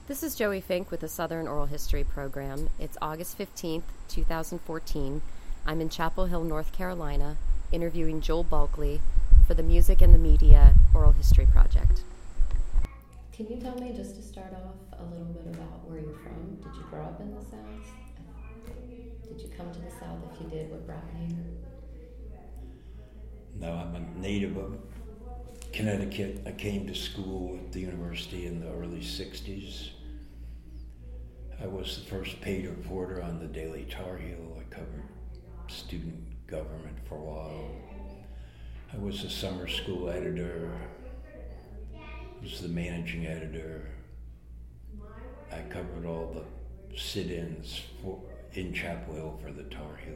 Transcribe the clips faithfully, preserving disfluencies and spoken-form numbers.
This is Joey Fink with the Southern Oral History Program. It's August fifteenth, twenty fourteen. I'm in Chapel Hill, North Carolina, interviewing Joel Bulkley for the Music and the Media Oral History Project. Can you tell me, just to start off, a little bit about where you're from? Did you grow up in the South? Did you come to the South? If you did, what brought you here? No, I'm a native of Connecticut. I came to school at the university in the early sixties. I was the first paid reporter on the Daily Tar Heel. I covered student government for a while. I was a summer school editor. I was the managing editor. I covered all the sit-ins for, in Chapel Hill for the Tar Heel.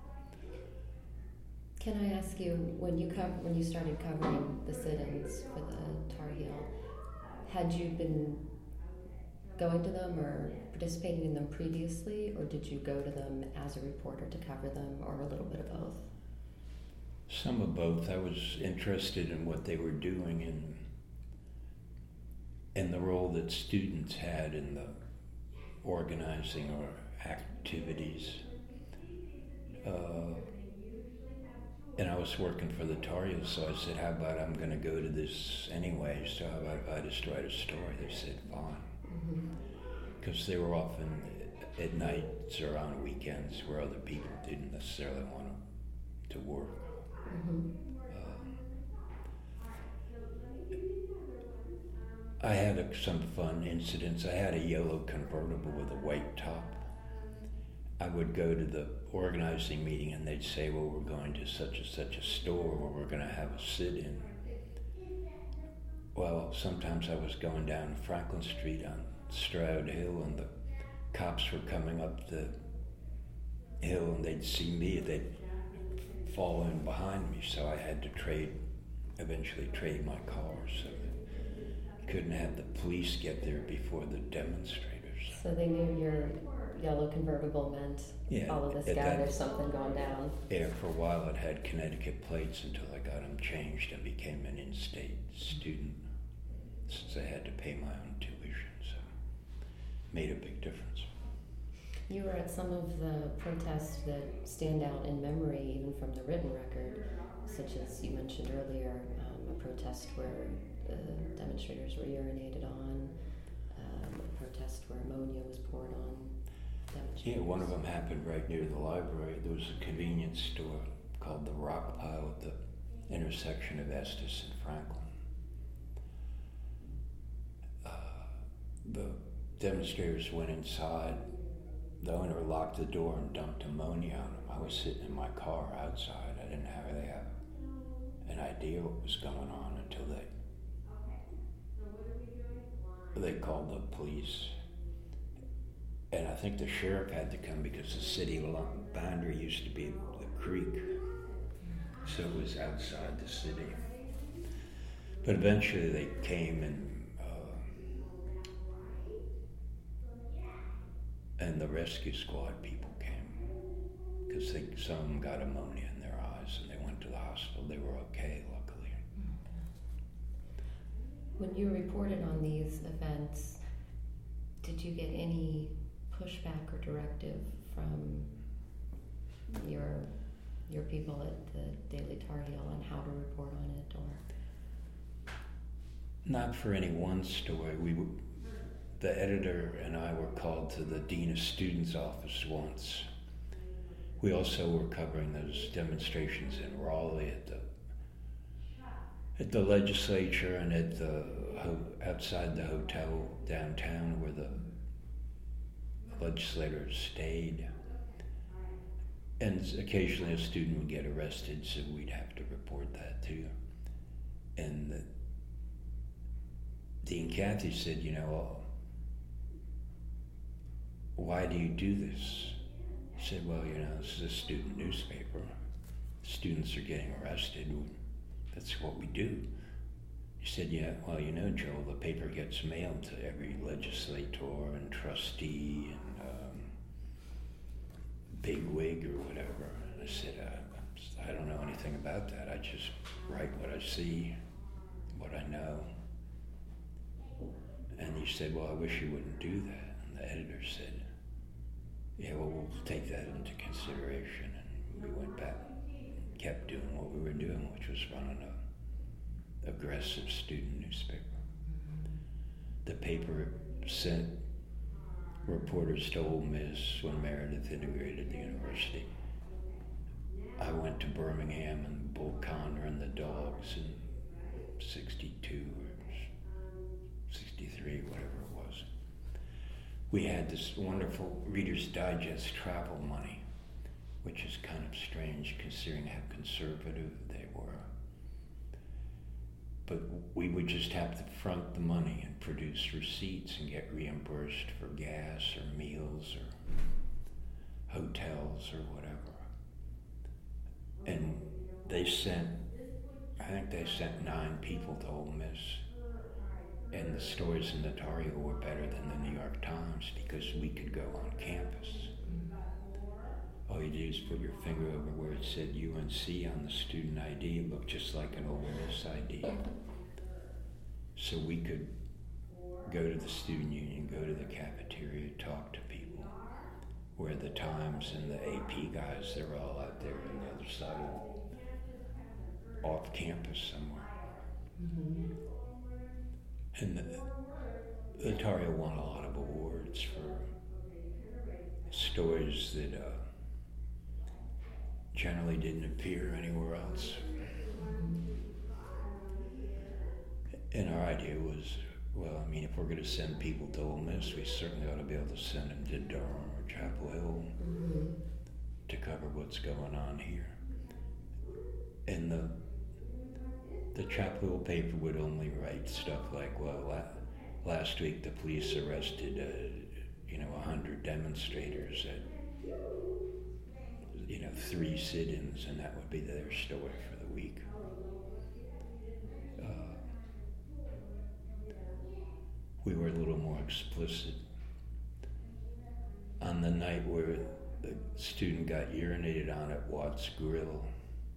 Can I ask you, when you co- when you started covering the sit-ins for the Tar Heel, had you been going to them or participating in them previously, or did you go to them as a reporter to cover them, or a little bit of both? Some of both. I was interested in what they were doing and and the role that students had in the organizing or activities. Uh, And I was working for the Tar Heel, so I said, how about I'm going to go to this anyway, so how about if I just write a story? They said, fine. Because mm-hmm. they were often at nights or on weekends where other people didn't necessarily want to work. Mm-hmm. Uh, I had a, some fun incidents. I had a yellow convertible with a white top. I would go to the organizing meeting and they'd say, well, we're going to such and such a store where we're going to have a sit-in. Well, sometimes I was going down Franklin Street on Stroud Hill and the cops were coming up the hill and they'd see me, they'd fall in behind me, so I had to trade, eventually trade my car so that I couldn't have the police get there before the demonstrators. So they knew your yellow convertible meant yeah, all of this guy, that, there's something going down. Yeah, for a while it had Connecticut plates until I got them changed and became an in-state student, since I had to pay my own tuition, so it made a big difference. You were at some of the protests that stand out in memory, even from the written record, such as you mentioned earlier, um, a protest where the demonstrators were urinated on, um, a protest where ammonia was poured on. Yeah, one of them happened right near the library. There was a convenience store called the Rock Pile at the intersection of Estes and Franklin. Uh, the demonstrators went inside. The owner locked the door and dumped ammonia on them. I was sitting in my car outside. I didn't have really have an idea what was going on until they they called the police. And I think the sheriff had to come because the city boundary used to be the creek. So it was outside the city. But eventually they came and uh, and the rescue squad people came. Because they, some of them got ammonia in their eyes and they went to the hospital. They were okay, luckily. When you reported on these events, did you get any pushback or directive from your your people at the Daily Tar Heel on how to report on it, or? Not for any one story. We, the editor and I were called to the Dean of Students office once. We also were covering those demonstrations in Raleigh at the at the legislature and at the outside the hotel downtown where the legislators stayed, and occasionally a student would get arrested, so we'd have to report that too. And the, Dean Cathy said, you know, well, why do you do this? I said, well, you know, this is a student newspaper. Students are getting arrested. That's what we do. He said, yeah, well, you know, Joel, the paper gets mailed to every legislator and trustee and um, bigwig or whatever. And I said, uh, I don't know anything about that. I just write what I see, what I know. And he said, well, I wish you wouldn't do that. And the editor said, yeah, well, we'll take that into consideration. And we went back and kept doing what we were doing, which was running a aggressive student newspaper. The paper sent reporters to Ole Miss when Meredith integrated the university. I went to Birmingham and Bull Connor and the Dogs in sixty-two or sixty-three, whatever it was. We had this wonderful Reader's Digest travel money, which is kind of strange considering how conservative they were. But we would just have to front the money and produce receipts and get reimbursed for gas or meals or hotels or whatever. And they sent, I think they sent nine people to Ole Miss. And the stories in the Tar Heel were better than the New York Times because we could go on campus. All you do is put your finger over where it said U N C on the student I D. It looked just like an Ole Miss I D. So we could go to the student union, go to the cafeteria, talk to people. Where the Times and the A P guys, they were all out there on the other side of, off campus somewhere. Mm-hmm. And the, the Tar Heel won a lot of awards for stories that uh, generally didn't appear anywhere else. And our idea was, well, I mean, if we're going to send people to Ole Miss, we certainly ought to be able to send them to Durham or Chapel Hill mm-hmm. to cover what's going on here. And the the Chapel Hill paper would only write stuff like, well, la- last week the police arrested, uh, you know, a hundred demonstrators at, you know, three sit-ins, and that would be their story for the week. Uh, we were a little more explicit. On the night where the student got urinated on at Watts Grill,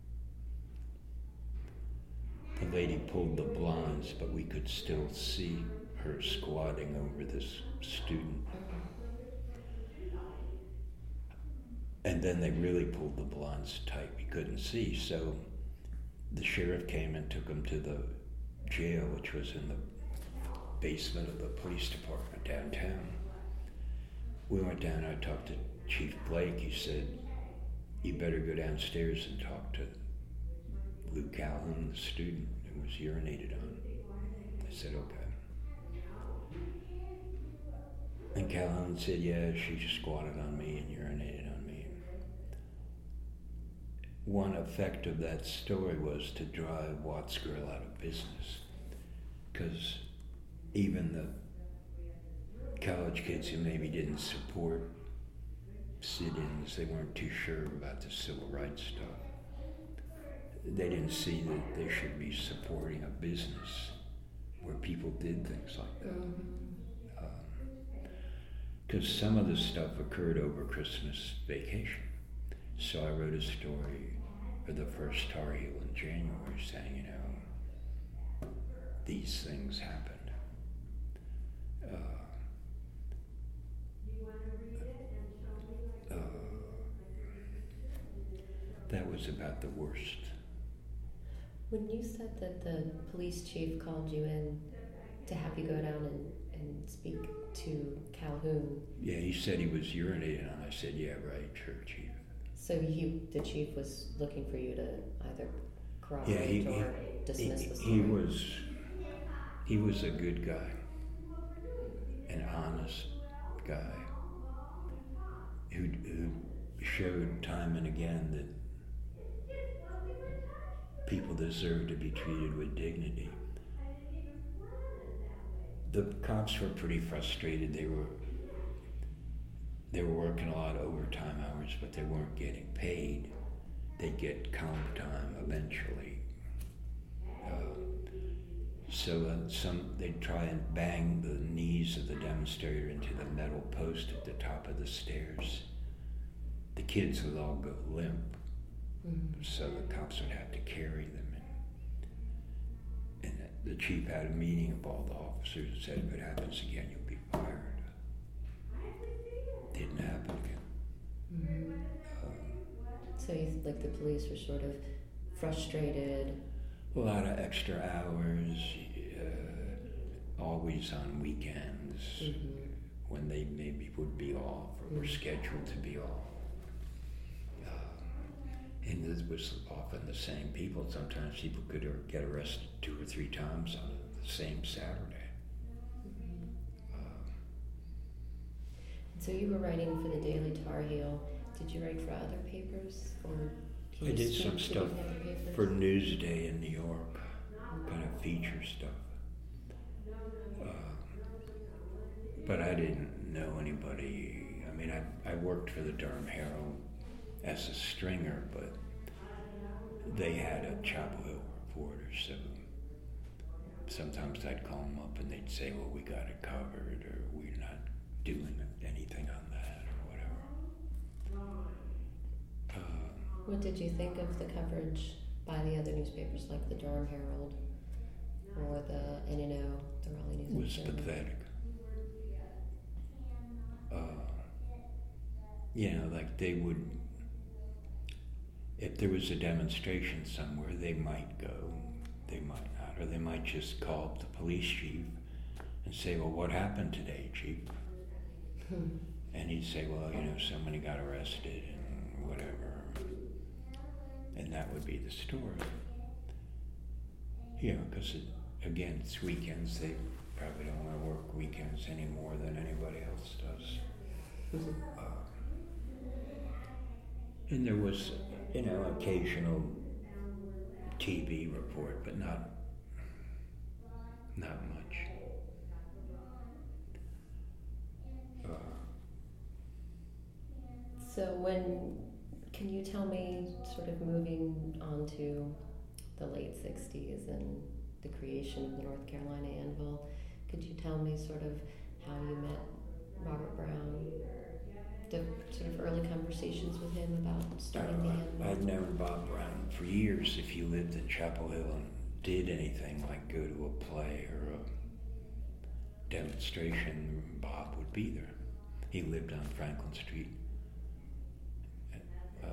the lady pulled the blinds, but we could still see her squatting over this student. And then they really pulled the blinds tight. We couldn't see. So the sheriff came and took him to the jail, which was in the basement of the police department downtown. We went down, I talked to Chief Blake. He said, you better go downstairs and talk to Luke Calhoun, the student who was urinated on. I said, okay. And Calhoun said, yeah, she just squatted on me and urinated on me. One effect of that story was to drive Watts Grill out of business, because even the college kids who maybe didn't support sit-ins, they weren't too sure about the civil rights stuff. They didn't see that they should be supporting a business where people did things like that. Because um, some of the stuff occurred over Christmas vacation. So I wrote a story for the first Tar Heel in January saying, you know, these things happened. Uh, uh, that was about the worst. When you said that the police chief called you in to have you go down and, and speak to Calhoun. Yeah, he said he was urinating on. I said, yeah, right, sure, chief. So he, the chief was looking for you to either corroborate yeah, he, or he, dismiss he, the story. He was, he was a good guy, an honest guy who, who showed time and again that people deserve to be treated with dignity. The cops were pretty frustrated. They were they were working a lot of overtime hours, but they weren't getting paid. They'd get comp time eventually. Uh, so uh, some they'd try and bang the knees of the demonstrator into the metal post at the top of the stairs. The kids would all go limp. Mm-hmm. So the cops would have to carry them, and, and the chief had a meeting of all the officers and said, if it happens again, you'll be fired. Didn't happen again. Mm-hmm. Um, so you th- like the police were sort of frustrated? A lot of extra hours, uh, always on weekends, Mm-hmm. when they maybe would be off or were Mm-hmm. scheduled to be off. And it was often the same people. Sometimes people could get arrested two or three times on the same Saturday. Mm-hmm. Um, So you were writing for the Daily Tar Heel. Did you write for other papers, or can I you did speak some to stuff the other papers? for Newsday in New York, kind of feature stuff. Uh, but I didn't know anybody. I mean, I, I worked for the Durham Herald as a stringer, but they had a Chapel Hill reporter, so sometimes I'd call them up and they'd say, well, we got it covered, or we're not doing anything on that, or whatever. Um, What did you think of the coverage by the other newspapers, like the Durham Herald or the N N O, the Raleigh News It was Observer? pathetic. Uh, you know, like they would, if there was a demonstration somewhere, they might go, they might not, or they might just call up the police chief and say, well, what happened today, chief? Hmm. And he'd say, well, you know, somebody got arrested and whatever. And that would be the story. You know, because, again, it's weekends. They probably don't want to work weekends any more than anybody else does. uh, and there was, you know, occasional T V report, but not, not much. Uh, So when, can you tell me, sort of moving on to the late sixties and the creation of the North Carolina Anvil, could you tell me sort of how you met Robert Brown, the sort of early conversations with him about starting the Anvil? I'd known Bob Brown for years. If you lived in Chapel Hill and did anything like go to a play or a demonstration, Bob would be there. He lived on Franklin Street. Uh,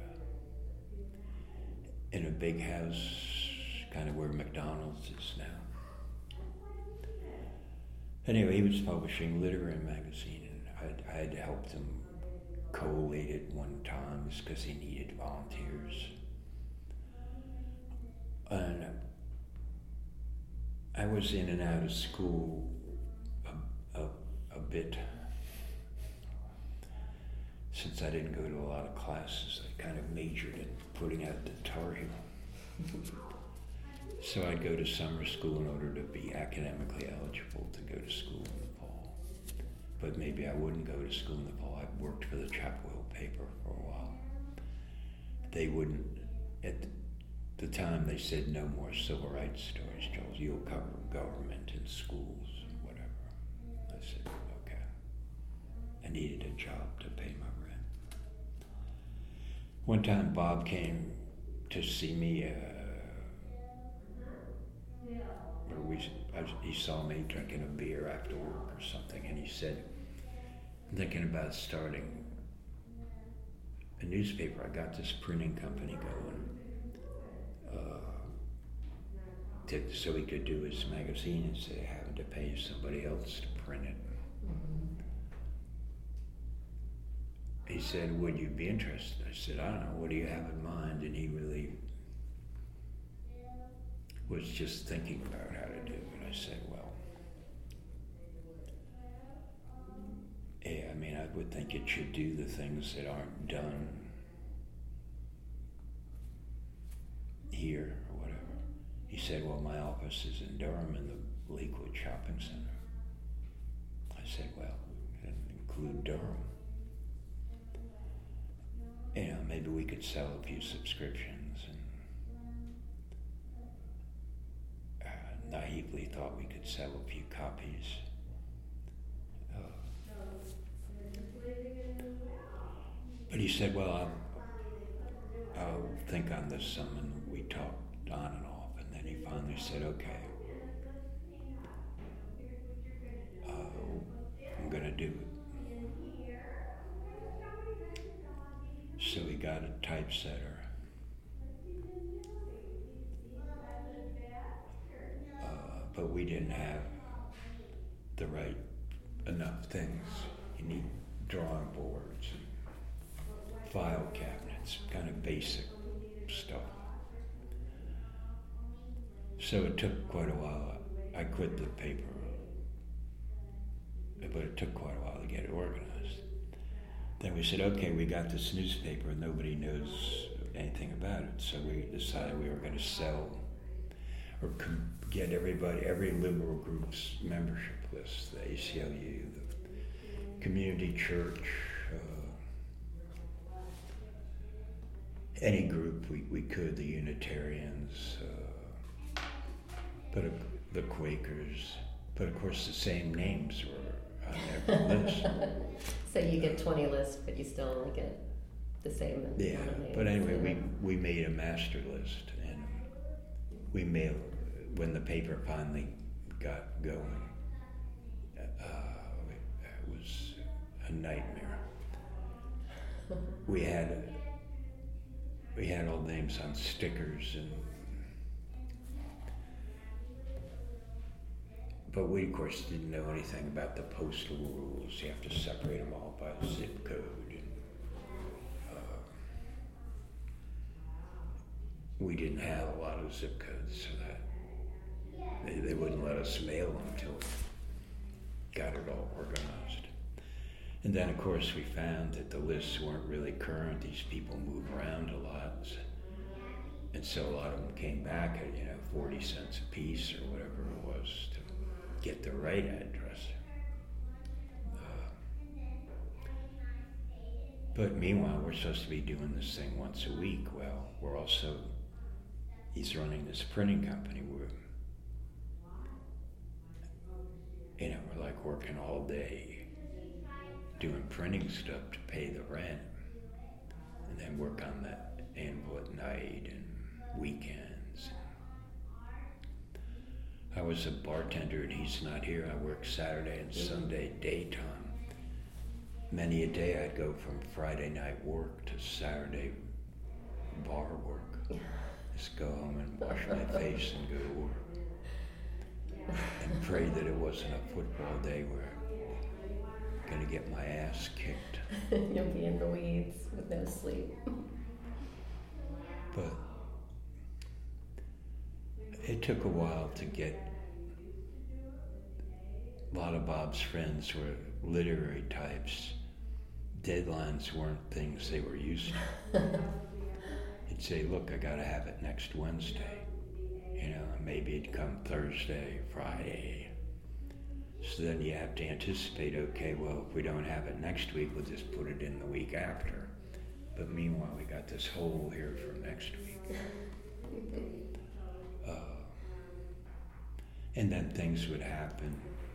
in a big house, kind of where McDonald's is now. Anyway, he was publishing Literary Magazine, and I'd, I'd helped him collate it one time because he needed volunteers. And I was in and out of school a, a, a bit. Since I didn't go to a lot of classes, I kind of majored in putting out the Tar Heel. So I'd go to summer school in order to be academically eligible to go to school in the fall. But maybe I wouldn't go to school in the fall. I worked for the Chapel Hill paper for a while. They wouldn't, at the time they said no more civil rights stories, Charles. You'll cover government in schools, whatever. I said, okay. I needed a job to pay my rent. One time Bob came to see me, uh, or we, I was, he saw me drinking a beer after work or something, and he said, I'm thinking about starting a newspaper. I got this printing company going, uh, to, so he could do his magazine instead of having to pay somebody else to print it. Mm-hmm. He said, would you be interested? I said, I don't know, what do you have in mind? And he really was just thinking about how to do it. And I said, well, yeah, I mean, I would think it should do the things that aren't done here or whatever. He said, well, my office is in Durham in the Lakewood Shopping Center. I said, well, we can include Durham. You know, maybe we could sell a few subscriptions, and uh, naively thought we could sell a few copies. Uh, but he said, well, I'll, I'll think on this some, and we talked on and off, and then he finally said, okay, do it. So we got a typesetter. Uh, but we didn't have the right enough things. You need drawing boards and file cabinets, kind of basic stuff. So it took quite a while. I quit the paper, but it took quite a while to get it organized. Then we said, okay, we got this newspaper and nobody knows anything about it. So we decided we were going to sell or com- get everybody, every liberal group's membership list, the A C L U, the community church, uh, any group we, we could, the Unitarians, uh, but uh, the Quakers, but of course the same names were on every list. So you get twenty lists, but you still only get the same. Yeah, but anyway, we, we made a master list, and we mailed, when the paper finally got going, uh, it was a nightmare. We had, we had all names on stickers, and but we, of course, didn't know anything about the postal rules. You have to separate them all by zip code. And, uh, we didn't have a lot of zip codes, so that they, they wouldn't let us mail them until we got it all organized. And then, of course, we found that the lists weren't really current. These people move around a lot. And so a lot of them came back at, you know, forty cents a piece or whatever it was to get the right address. Uh, but meanwhile, we're supposed to be doing this thing once a week. Well, we're also, he's running this printing company. We're, you know, we're like working all day, doing printing stuff to pay the rent, and then work on that anvil at night and weekends. I was a bartender and he's not here. I work Saturday and Sunday daytime. Many a day I'd go from Friday night work to Saturday bar work. Just go home and wash my face and go to work. And pray that it wasn't a football day where I'm gonna get my ass kicked. You'll be in the weeds with no sleep. But it took a while to get, a lot of Bob's friends were literary types. Deadlines weren't things they were used to. He'd say, look, I gotta have it next Wednesday. You know, and maybe it'd come Thursday, Friday. So then you have to anticipate, okay, well, if we don't have it next week, we'll just put it in the week after. But meanwhile, we got this hole here for next week. Uh, and then things would happen.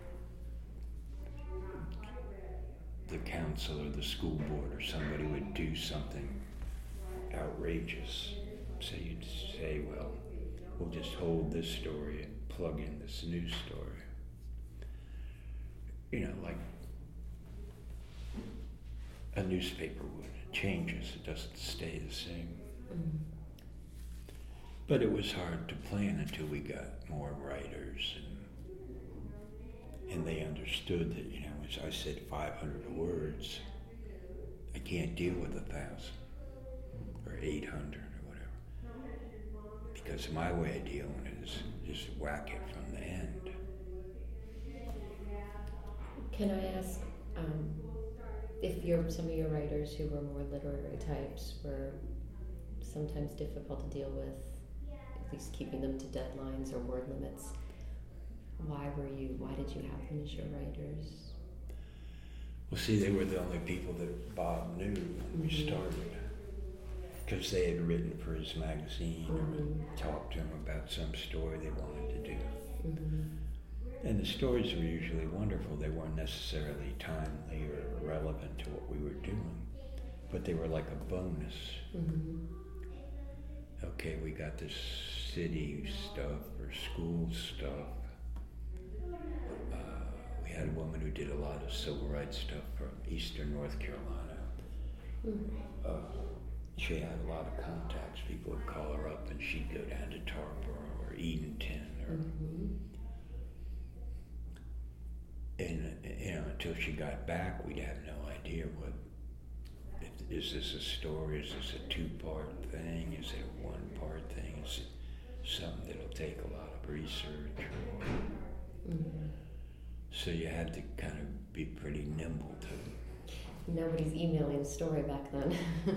The council or the school board or somebody would do something outrageous. So you'd say, well, we'll just hold this story and plug in this new story. You know, like a newspaper would. It changes, it doesn't stay the same. Mm-hmm. But it was hard to plan until we got more writers, and and they understood that, you know, as I said, five hundred words, I can't deal with a thousand or eight hundred or whatever. Because my way of dealing is just whack it from the end. Can I ask um, if your some of your writers who were more literary types were sometimes difficult to deal with, at least keeping them to deadlines or word limits? Why were you? Why did you have them as your writers? Well, see, they were the only people that Bob knew when we mm-hmm. started, because they had written for his magazine mm-hmm. or talked to him about some story they wanted to do. Mm-hmm. And the stories were usually wonderful. They weren't necessarily timely or relevant to what we were doing, but they were like a bonus. Mm-hmm. Okay, we got this city stuff or school stuff. Uh, we had a woman who did a lot of civil rights stuff from eastern North Carolina. Mm. Uh, she had a lot of contacts. People would call her up and she'd go down to Tarboro or Edenton or Mm-hmm. and you know, until she got back we'd have no idea what if, is this a story, is this a two-part thing, is it a one-part thing, is it something that'll take a lot of research. Mm-hmm. So you had to kind of be pretty nimble to Nobody's emailing a story back then.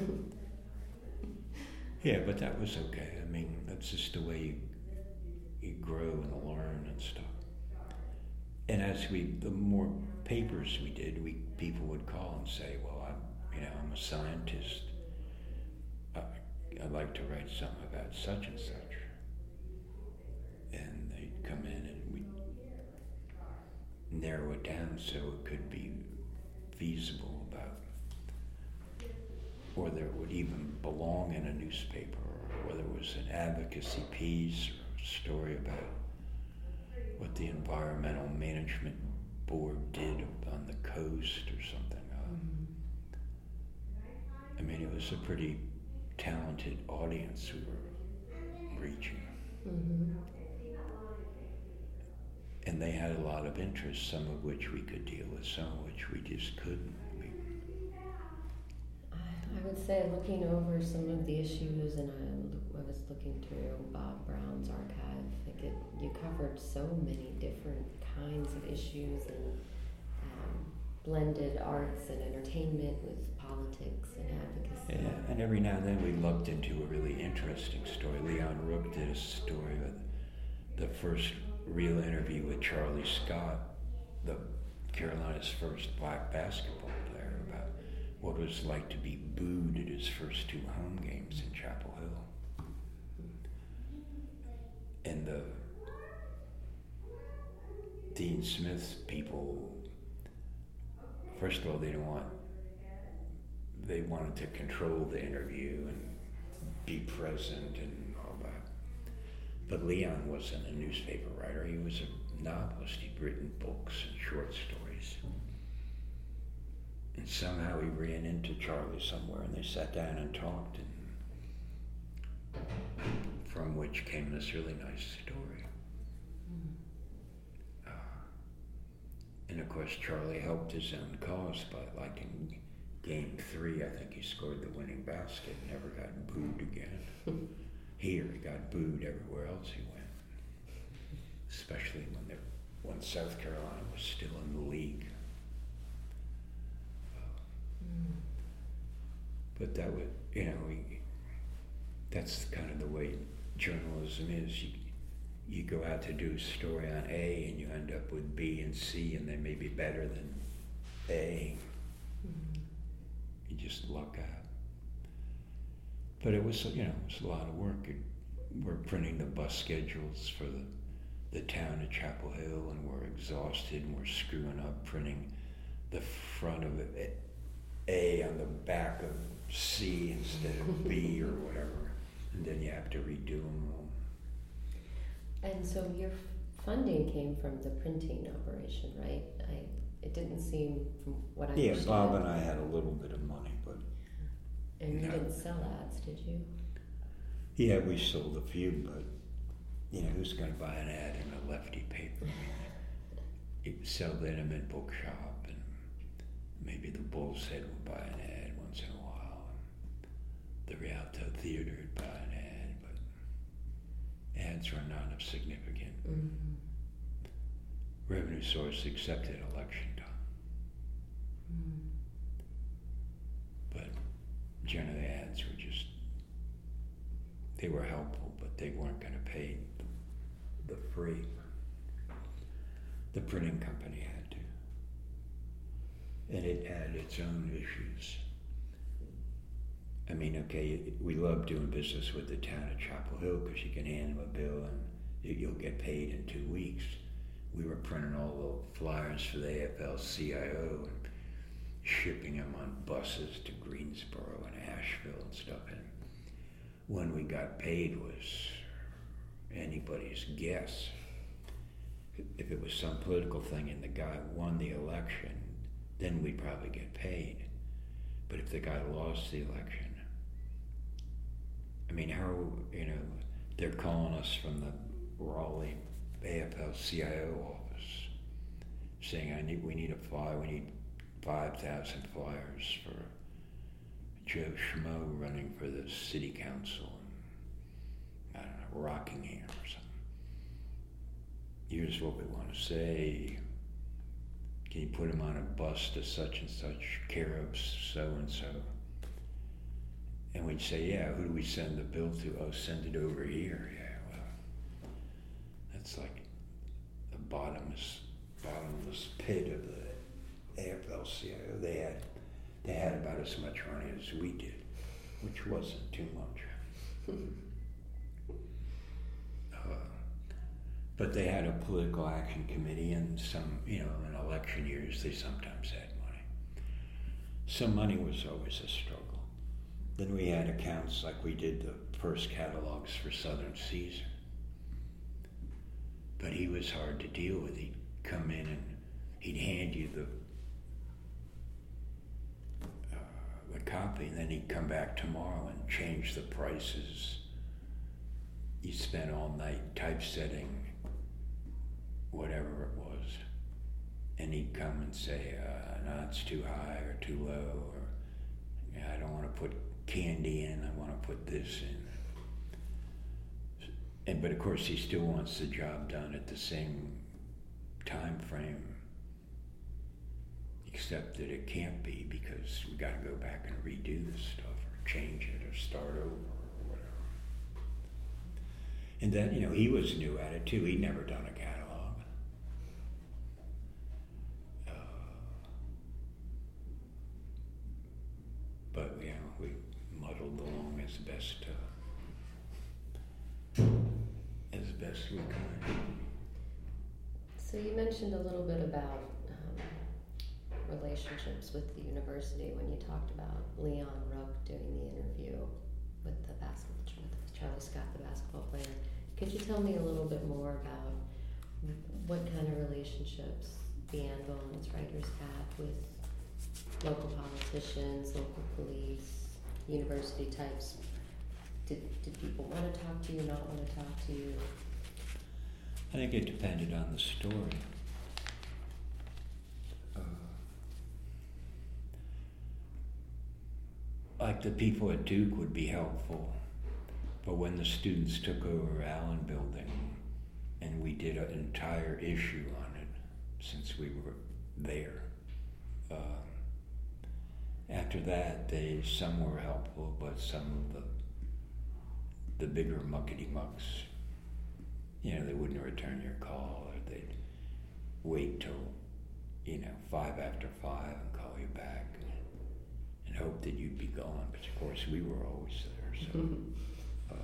yeah, but that was okay. I mean, that's just the way you, you grow and learn and stuff. And as we, the more papers we did, we people would call and say, well, I'm, you know, I'm a scientist. I, I'd like to write something about such and such. And they'd come in and we'd narrow it down so it could be feasible about, whether it would even belong in a newspaper, or whether it was an advocacy piece or a story about what the Environmental Management Board did on the coast or something. Uh, Mm-hmm. I mean, it was a pretty talented audience we were reaching. Mm-hmm. And they had a lot of interests, some of which we could deal with, some of which we just couldn't. We, I would say looking over some of the issues, and I, I was looking through Bob Brown's archive, like it, you covered so many different kinds of issues and um, blended arts and entertainment with politics and advocacy. yeah, and every now and then we looked into a really interesting story. Leon Rook did a story with the first real interview with Charlie Scott, the Carolina's first black basketball player, about what it was like to be booed at his first two home games in Chapel Hill. And the Dean Smith's people, first of all, they didn't want, they wanted to control the interview and be present and all that. But Leon wasn't a newspaper writer, he was a novelist. He'd written books and short stories. And somehow he ran into Charlie somewhere and they sat down and talked, and from which came this really nice story. Uh, and of course Charlie helped his own cause by, like in game three, I think he scored the winning basket, never got booed again. Here he got booed everywhere else he went, especially when they, when South Carolina was still in the league. Mm. But that would, you know, we, that's kind of the way journalism is. You, you go out to do a story on A and you end up with B and C, and they may be better than A. Mm. You just luck out. But it was, you know, it was a lot of work. It, we're printing the bus schedules for the, the town of Chapel Hill, and we're exhausted, and we're screwing up printing the front of it, A on the back of C instead of B or whatever, and then you have to redo them all. And so your funding came from the printing operation, right? I, it didn't seem, from what I Yeah, understood. Bob and I had a little bit of money, but And you no. didn't sell ads, did you? yeah, we sold a few, but you know, who's going to buy an ad in a lefty paper? You sell that in a bookshop, and maybe the Bull's Head will buy an ad once in a while, and the Rialto Theater would buy an ad, but ads were not of significant Mm-hmm. revenue source except at election time. Mm. But generally ads were just, they were helpful, but they weren't going to pay the, the free. The printing company had to. And it had its own issues. I mean, okay, we love doing business with the town of Chapel Hill because you can hand them a bill and you'll get paid in two weeks. We were printing all the flyers for the A F L C I O and shipping them on buses to Greensboro and Asheville and stuff. And when we got paid was anybody's guess. if it was some political thing and the guy won the election, then we'd probably get paid. But if the guy lost the election, I mean, how, you know, they're calling us from the Raleigh A F L C I O office saying, I need, we need a flyer, we need five thousand flyers for Joe Schmo running for the city council in, I don't know, Rockingham or something. Here's what we want to say. Can you put him on a bus to such and such, care of so and so? And we'd say, yeah, who do we send the bill to? Oh, send it over here. Yeah, well, that's like the bottomless, bottomless pit of the A F L C I O. They had, they had about as much money as we did, which wasn't too much. uh, but they had a political action committee, and some, you know, in election years, they sometimes had money. So money was always a struggle. Then we had accounts like we did the first catalogs for Southern Caesar. But he was hard to deal with. He'd come in and he'd hand you the uh, the copy, and then he'd come back tomorrow and change the prices. You spent all night typesetting whatever it was. And he'd come and say, uh, no, it's too high or too low, or yeah, I don't want to put candy in, I want to put this in. And but of course he still wants the job done at the same time frame, except that it can't be because we got to go back and redo this stuff or change it or start over or whatever. And then, you know, he was new at it too. He'd never done a catalog. But you know, we muddled along as best uh, as best we could. So you mentioned a little bit about um, relationships with the university when you talked about Leon Rook doing the interview with the basketball with Charlie Scott, the basketball player. Could you tell me a little bit more about what kind of relationships the Anvil and its writers had with local politicians, local police, university types? Did, did people want to talk to you, not want to talk to you? I think it depended on the story. Uh, like the people at Duke would be helpful, but when the students took over Allen Building and we did an entire issue on it since we were there, uh, after that, they some were helpful, but some of the the bigger muckety mucks, you know, they wouldn't return your call, or they'd wait till, you know, five after five and call you back and, and hope that you'd be gone. But of course, we were always there. So, uh,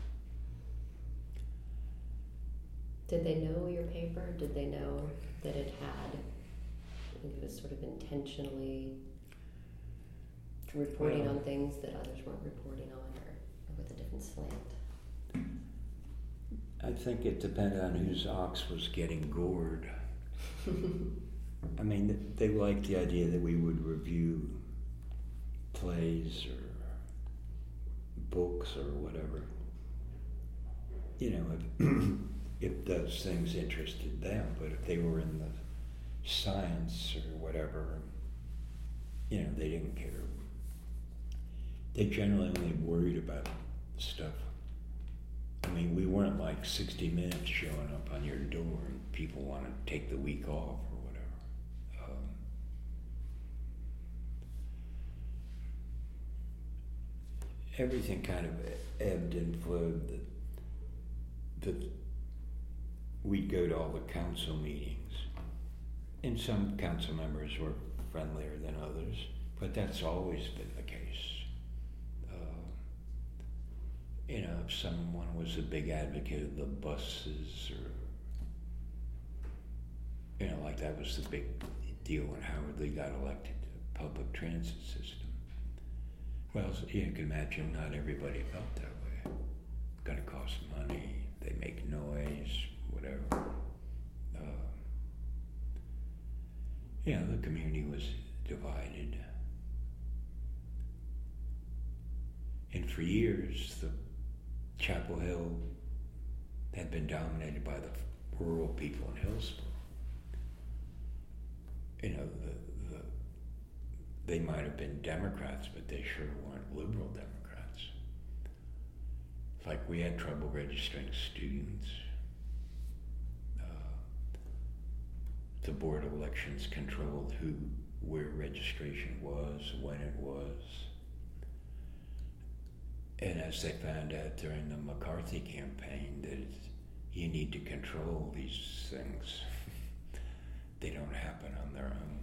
did they know your paper? Did they know that it had? I think it was sort of intentionally reporting well, on things that others weren't reporting on, or, or with a different slant? I think it depended on whose ox was getting gored. I mean, they liked the idea that we would review plays or books or whatever. You know, if, if those things interested them, but if they were in the science or whatever, you know, they didn't care. They generally only worried about stuff. I mean, we weren't like sixty minutes showing up on your door and people want to take the week off or whatever. Um, everything kind of ebbed and flowed. That, that we'd go to all the council meetings, and some council members were friendlier than others, but that's always been the case. You know, if someone was a big advocate of the buses, or, you know, like that was the big deal when Howard Lee got elected, the public transit system. Well, you can imagine not everybody felt that way. It's gonna cost money, they make noise, whatever. Uh, Yeah, the community was divided. And for years, the Chapel Hill had been dominated by the rural people in Hillsborough. You know, the, the, they might have been Democrats, but they sure weren't liberal Democrats. Like, we had trouble registering students. Uh, the Board of Elections controlled who, where registration was, when it was. And as they found out during the McCarthy campaign, that it's, you need to control these things. They don't happen on their own.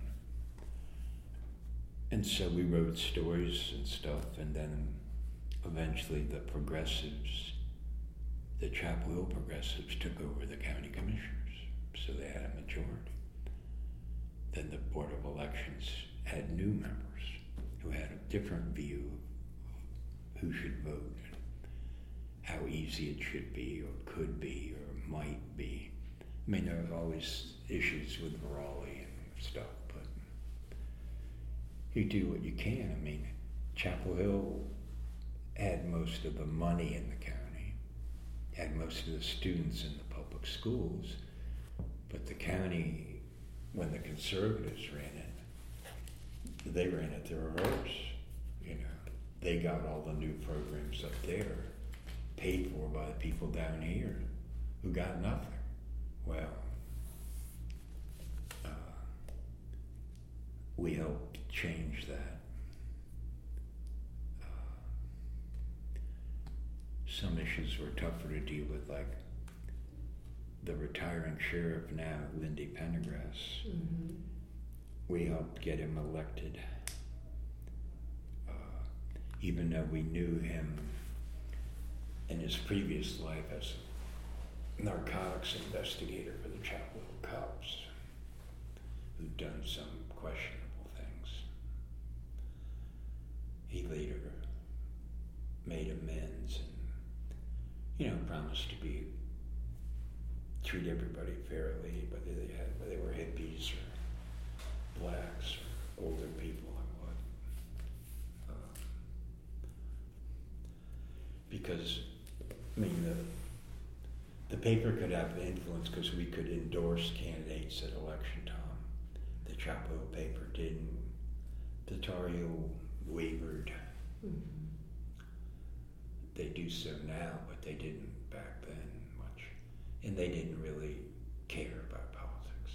And so we wrote stories and stuff, and then eventually the progressives, the Chapel Hill progressives, took over the county commissioners, so they had a majority. Then the Board of Elections had new members who had a different view of who should vote, and how easy it should be, or could be, or might be. I mean, there were always issues with Raleigh and stuff, but you do what you can. I mean, Chapel Hill had most of the money in the county, had most of the students in the public schools, but the county, when the conservatives ran it, they ran it the reverse. You know, they got all the new programs up there, paid for by the people down here who got nothing. Well, uh, we helped change that. Uh, some issues were tougher to deal with, like the retiring sheriff now, Lindy Pendergrass. Mm-hmm. We helped get him elected, uh, even though we knew him in his previous life as a narcotics investigator for the Chapel Hill cops, who'd done some questionable things. He later made amends and, you know, promised to be treat everybody fairly, whether they had whether they were hippies or blacks or older people or what. Uh, because, I mean, the The paper could have influence because we could endorse candidates at election time. The Chapel Hill paper didn't. The Tar Heel wavered. Mm-hmm. They do so now, but they didn't back then much. And they didn't really care about politics.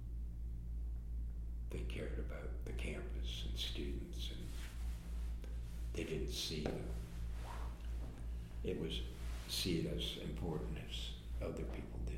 They cared about the campus and students, and they didn't see them. It was see it as important as other people did.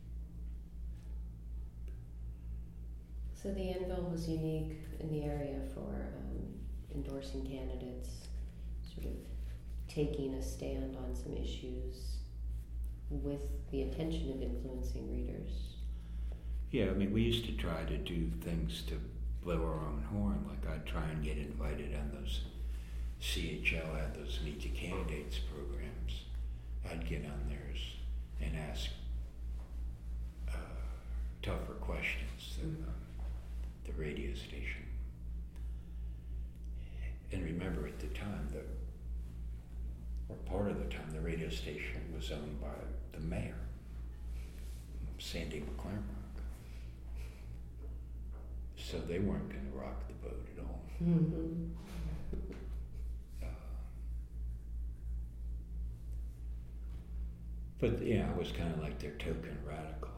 So the Anvil was unique in the area for um, endorsing candidates, sort of taking a stand on some issues with the intention of influencing readers. Yeah, I mean, we used to try to do things to blow our own horn. Like, I'd try and get invited on those, C H L had those Meet the Candidates programs. I'd get on theirs and ask uh, tougher questions than um, the radio station. And remember, at the time, the or part of the time, the radio station was owned by the mayor, Sandy McClernand. So they weren't going to rock the boat at all. Mm-hmm. Uh, but, yeah, I was kind of like their token radical.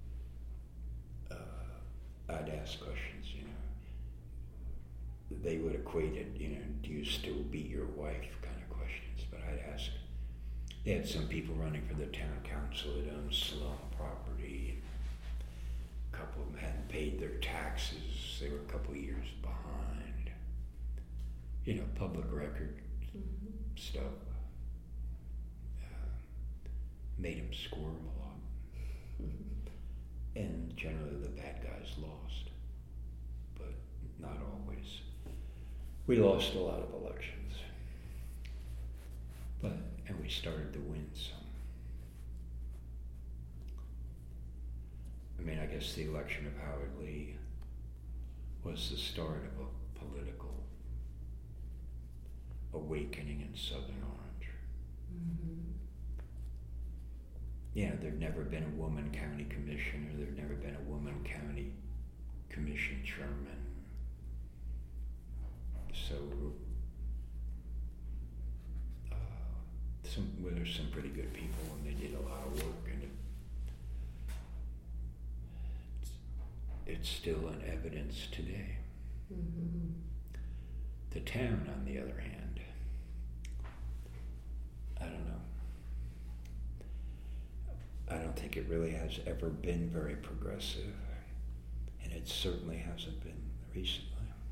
Uh, I'd ask questions, you know. They would equate it, you know, do you still beat your wife kind of questions. But I'd ask, they had some people running for the town council that owned slum property. A couple of them hadn't paid their taxes. They were a couple of years behind. You know, public record Mm-hmm. stuff. Uh, made them squirm a lot. And generally the bad guys lost, but not always. We lost a lot of elections, but and we started to win some. I mean, I guess the election of Howard Lee was the start of a political awakening in Southern Orange. Mm-hmm. Yeah, there'd never been a woman county commissioner, there'd never been a woman county commission chairman. So, uh, some, well, there's some pretty good people, and they did a lot of work, and it, it's, it's still in evidence today. Mm-hmm. The town, on the other hand, I don't know. I don't think it really has ever been very progressive, and it certainly hasn't been recently.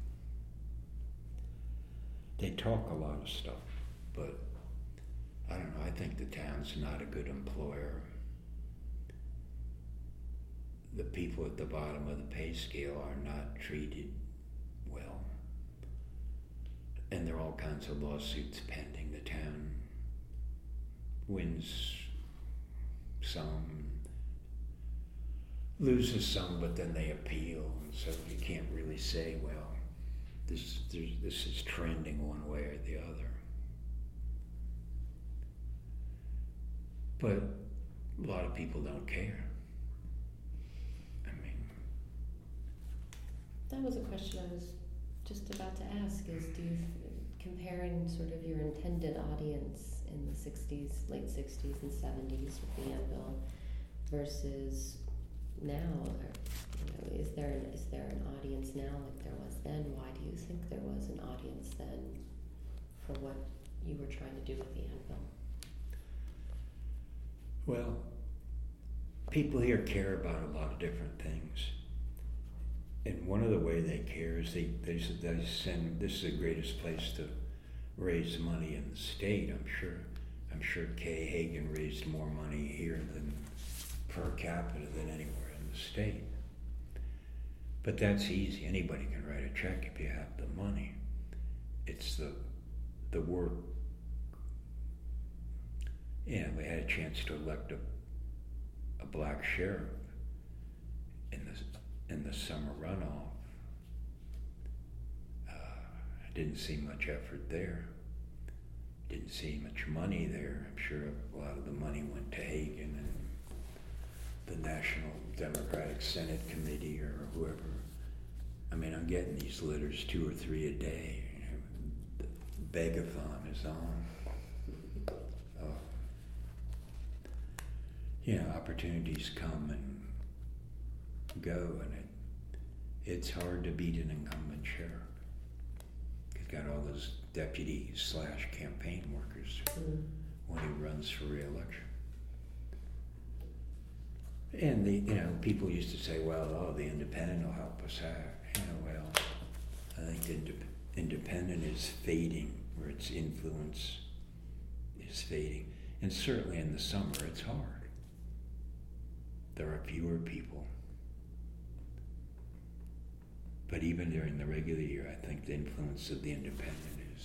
They talk a lot of stuff, but I don't know, I think the town's not a good employer. The people at the bottom of the pay scale are not treated well, and there are all kinds of lawsuits pending. The town wins some, loses some, but then they appeal, and so you can't really say, well, this this is trending one way or the other. But a lot of people don't care. I mean, that was a question I was just about to ask, is do you, comparing sort of your intended audience in the sixties, late sixties and seventies with the Anvil versus now, or, you know, is there an, is there an audience now like there was then? Why do you think there was an audience then for what you were trying to do with the Anvil? Well, people here care about a lot of different things. And one of the way they care is they, they, they send, this is the greatest place to raise money in the state, I'm sure. I'm sure Kay Hagan raised more money here than per capita than anywhere in the state. But that's easy. Anybody can write a check if you have the money. It's the the work. Yeah, we had a chance to elect a a black sheriff in the in the summer runoff. Uh, I didn't see much effort there. Didn't see much money there. I'm sure a lot of the money went to Hagan and the National Democratic Senate Committee or whoever. I mean, I'm getting these letters two or three a day. The begathon is on. Uh, you know, opportunities come and go, and it it's hard to beat an incumbent sheriff. He's got all those deputy slash campaign workers mm. when he runs for re-election. And the you know people used to say, well, oh, the independent will help us out. You know, well, I think the indep- independent is fading, or its influence is fading, and certainly in the summer it's hard. There are fewer people, but even during the regular year, I think the influence of the independent is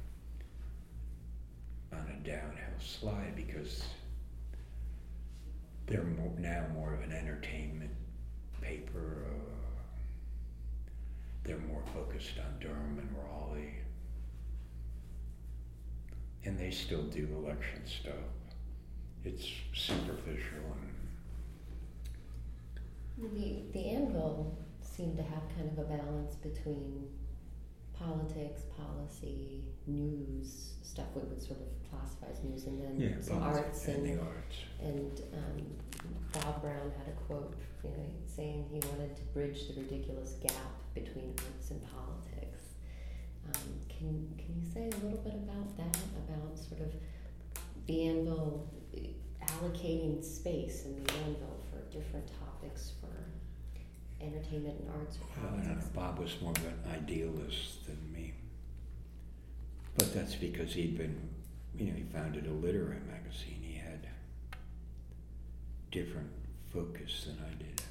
uh, on a downhill slide because they're more, now more of an entertainment paper. Uh, they're more focused on Durham and Raleigh. And they still do election stuff. It's superficial. And the, the Anvil seemed to have kind of a balance between politics, policy, news, stuff we would sort of classify as news, and then yeah, some arts and, and the arts. And um, Bob Brown had a quote, you know, saying he wanted to bridge the ridiculous gap between arts and politics. Um, can can you say a little bit about that? About sort of the Anvil allocating space in the Anvil for different topics for entertainment and arts or Well, I politics? don't know, Bob was more of an idealist than me. But that's because he'd been, you know, he founded a literary magazine. He had different focus than I did.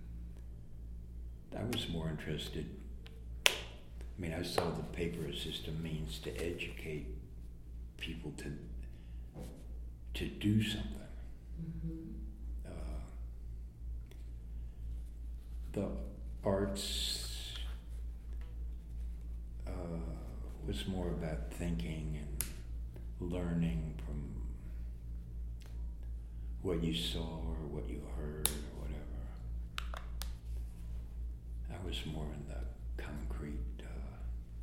I was more interested, I mean, I saw the paper as just a means to educate people to to do something. Mm-hmm. Uh, the arts was more about thinking and learning from what you saw or what you heard or whatever. I was more in the concrete. Uh,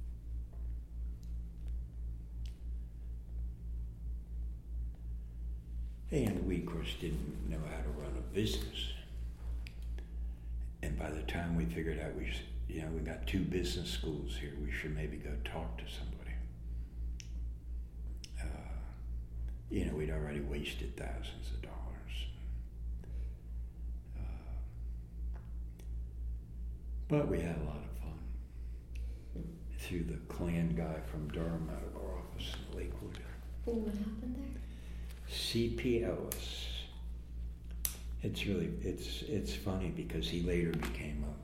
and we, of course, didn't know how to run a business. And by the time we figured out we, should, you know, we got two business schools here, we should maybe go talk to somebody. Uh, you know, we'd already wasted thousands of dollars. But we had a lot of fun. Threw the Klan guy from Durham out of our office in Lakewood. What happened there? C P Ellis. It's really, it's it's funny because he later became a,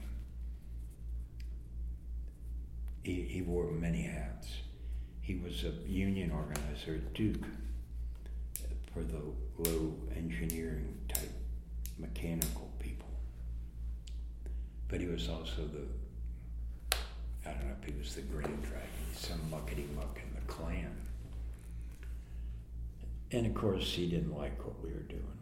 he, he wore many hats. He was a union organizer at Duke for the low engineering type mechanical people. But he was also the, I don't know if he was the Grand Dragon, some muckety muck in the Klan. And of course he didn't like what we were doing.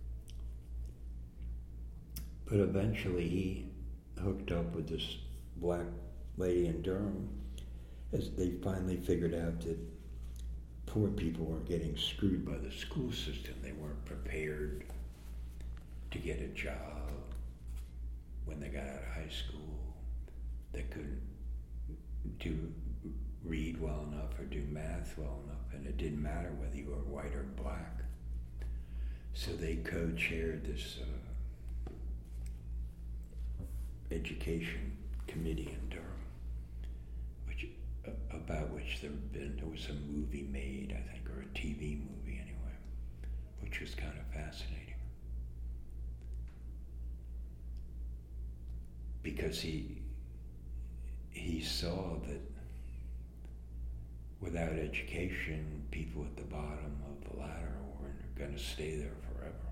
But eventually he hooked up with this black lady in Durham as they finally figured out that poor people were getting screwed by the school system. They weren't prepared to get a job. When they got out of high school, they couldn't do read well enough or do math well enough, and it didn't matter whether you were white or black. So they co-chaired this uh, education committee in Durham, which uh, about which there had been there was a movie made, I think, or a T V movie anyway, which was kind of fascinating. Because he he saw that without education, people at the bottom of the ladder weren't going to stay there forever.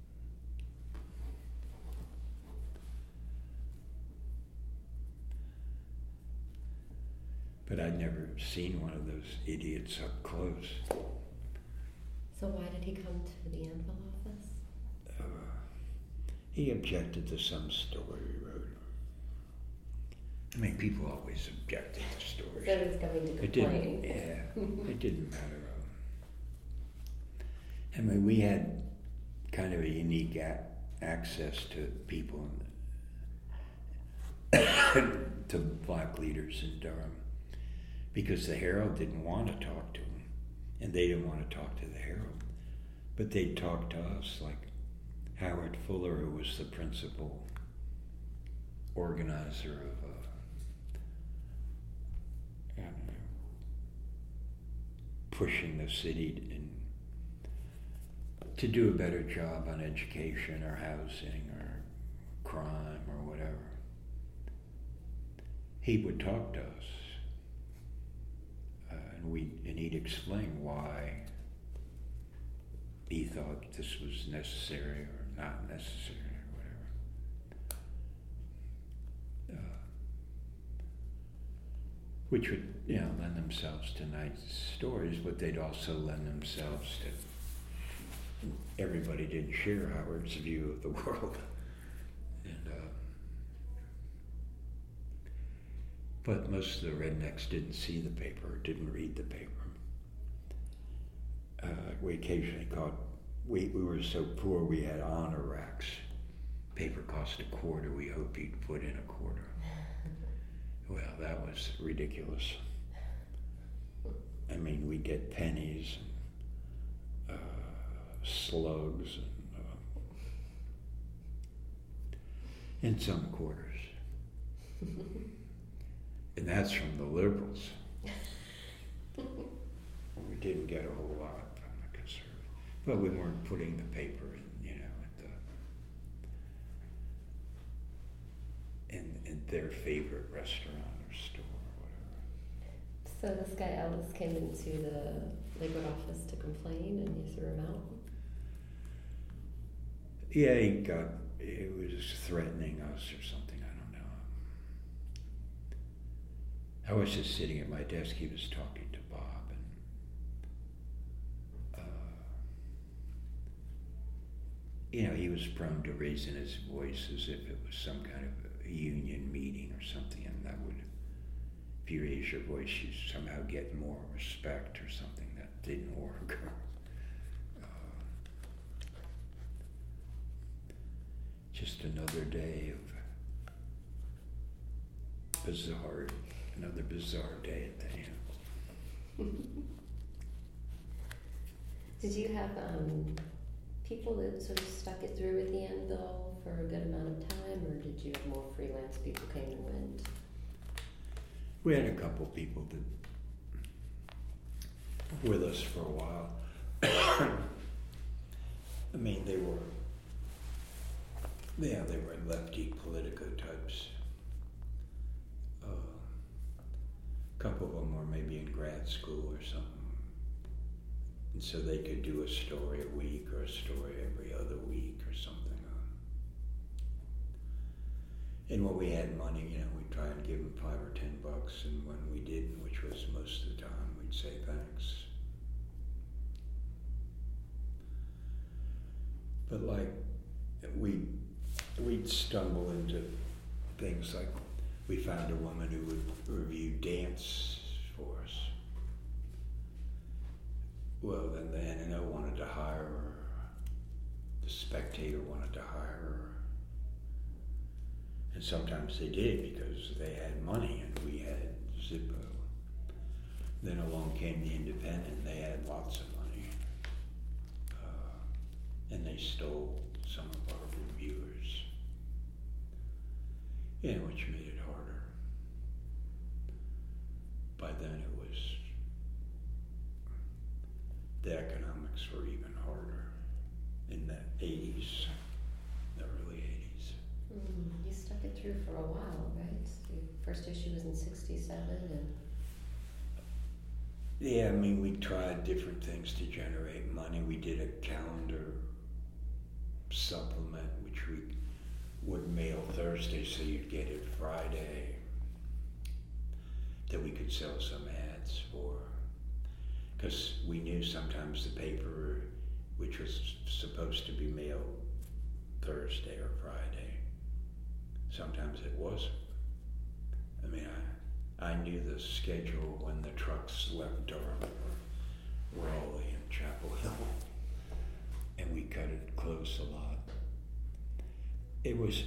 But I'd never seen one of those idiots up close. So why did he come to the Anvil office? Uh, he objected to some story we wrote. I mean, people always objected to stories. So he's going to It complain. didn't, yeah, it didn't matter. I mean, we had kind of a unique a- access to people, and to black leaders in Durham, because the Herald didn't want to talk to them, and they didn't want to talk to the Herald, but they'd talk to us, like Howard Fuller, who was the principal organizer of a I don't know, pushing the city in, to do a better job on education or housing or crime or whatever. He would talk to us, uh, and we and he'd explain why he thought this was necessary or not necessary or whatever. Uh, which would, you know, lend themselves to nice stories, but they'd also lend themselves to, everybody didn't share Howard's view of the world. And, uh, but most of the rednecks didn't see the paper, didn't read the paper. Uh, we occasionally caught, we, we were so poor we had honor racks. Paper cost a quarter, we hoped he'd put in a quarter. Well, that was ridiculous. I mean, we get pennies and uh, slugs and, uh, and some quarters. And that's from the liberals. We didn't get a whole lot from the conservatives. But we weren't putting the paper in, you know, at the in, in their favorite restaurant or store or whatever. So this guy Ellis came into the Lakewood office to complain, and you threw him out? Yeah, he got, he was threatening us or something, I don't know. I was just sitting at my desk. He was talking to Bob, and uh, you know, he was prone to raising his voice as if it was some kind of a union meeting or something, and that would, if you raise your voice, you somehow get more respect or something. That didn't work. uh, just another day of bizarre, another bizarre day at the Anvil. Did you have um, people that sort of stuck it through at the Anvil for a good amount of time, or did you have more freelance people came and went? We had a couple people that were with us for a while. I mean, they were, yeah, they were lefty Politico types. Uh, a couple of them were maybe in grad school or something. And so they could do a story a week or a story every other week or something. And when we had money, you know, we'd try and give them five or ten bucks, and when we didn't, which was most of the time, we'd say thanks. But like, we, we'd stumble into things like, we found a woman who would review dance for us. Well, then the N N O wanted to hire her. The Spectator wanted to hire her. And sometimes they did because they had money and we had Zippo. Then along came the Independent, and they had lots of money. Uh, and they stole some of our reviewers. Yeah, which made it harder. By then it was, the economics were even harder in the eighties, the early eighties. Mm, you stuck it through for a while, right? Your first issue was in sixty-seven, and yeah, I mean, we tried different things to generate money. We did a calendar supplement, which we would mail Thursday, so you'd get it Friday, that we could sell some ads for. Because we knew sometimes the paper, which was supposed to be mailed Thursday or Friday, sometimes it wasn't. I mean, I, I knew the schedule when the trucks left Durham or Raleigh and Chapel Hill, and we cut it close a lot. It was,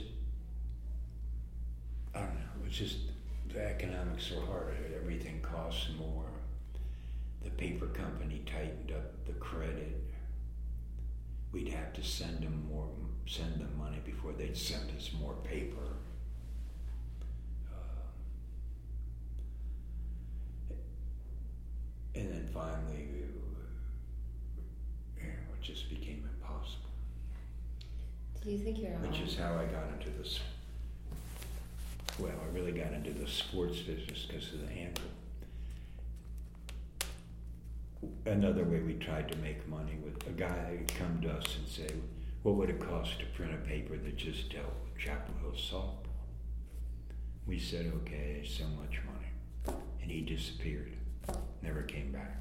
I don't know, it was just, the economics were harder. Everything costs more. The paper company tightened up the credit. We'd have to send them more, send them money before they'd send us more paper. Uh, and then finally, you know, it just became impossible. do you think you're Which um, is how I got into this. Well, I really got into the sports business because of the Anvil. Another way we tried to make money with a guy would come to us and say, what would it cost to print a paper that just dealt with Chapel Hill softball? We said, okay, so much money. And he disappeared, never came back.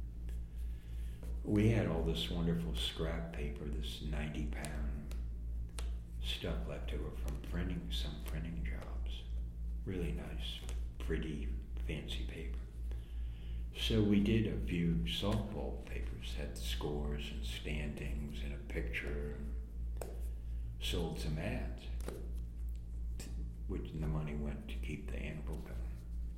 We had all this wonderful scrap paper, this ninety pound stuff left over from printing, some printing jobs. Really nice, pretty, fancy paper. So we did a few softball papers, had scores and standings and a picture, sold some ads, which the money went to keep the Anvil going.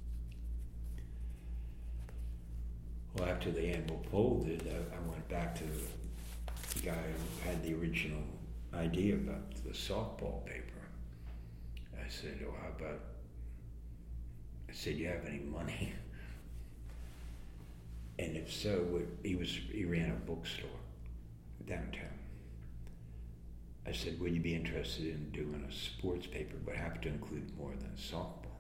Well, after the Anvil folded, I, I went back to the guy who had the original idea about the softball paper. I said, oh, how about, I said, do you have any money? And if so, would, he was he ran a bookstore downtown. I said, would you be interested in doing a sports paper, but have to include more than softball?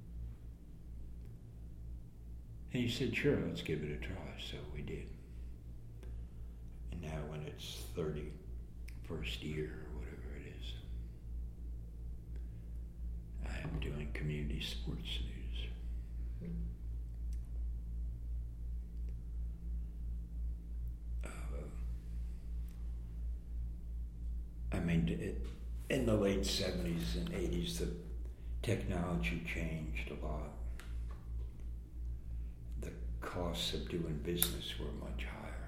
And he said, sure, let's give it a try. So we did. And now when it's thirty-first year or whatever it is, I am doing community sports news. kind of, in the late seventies and eighties, the technology changed a lot. The costs of doing business were much higher.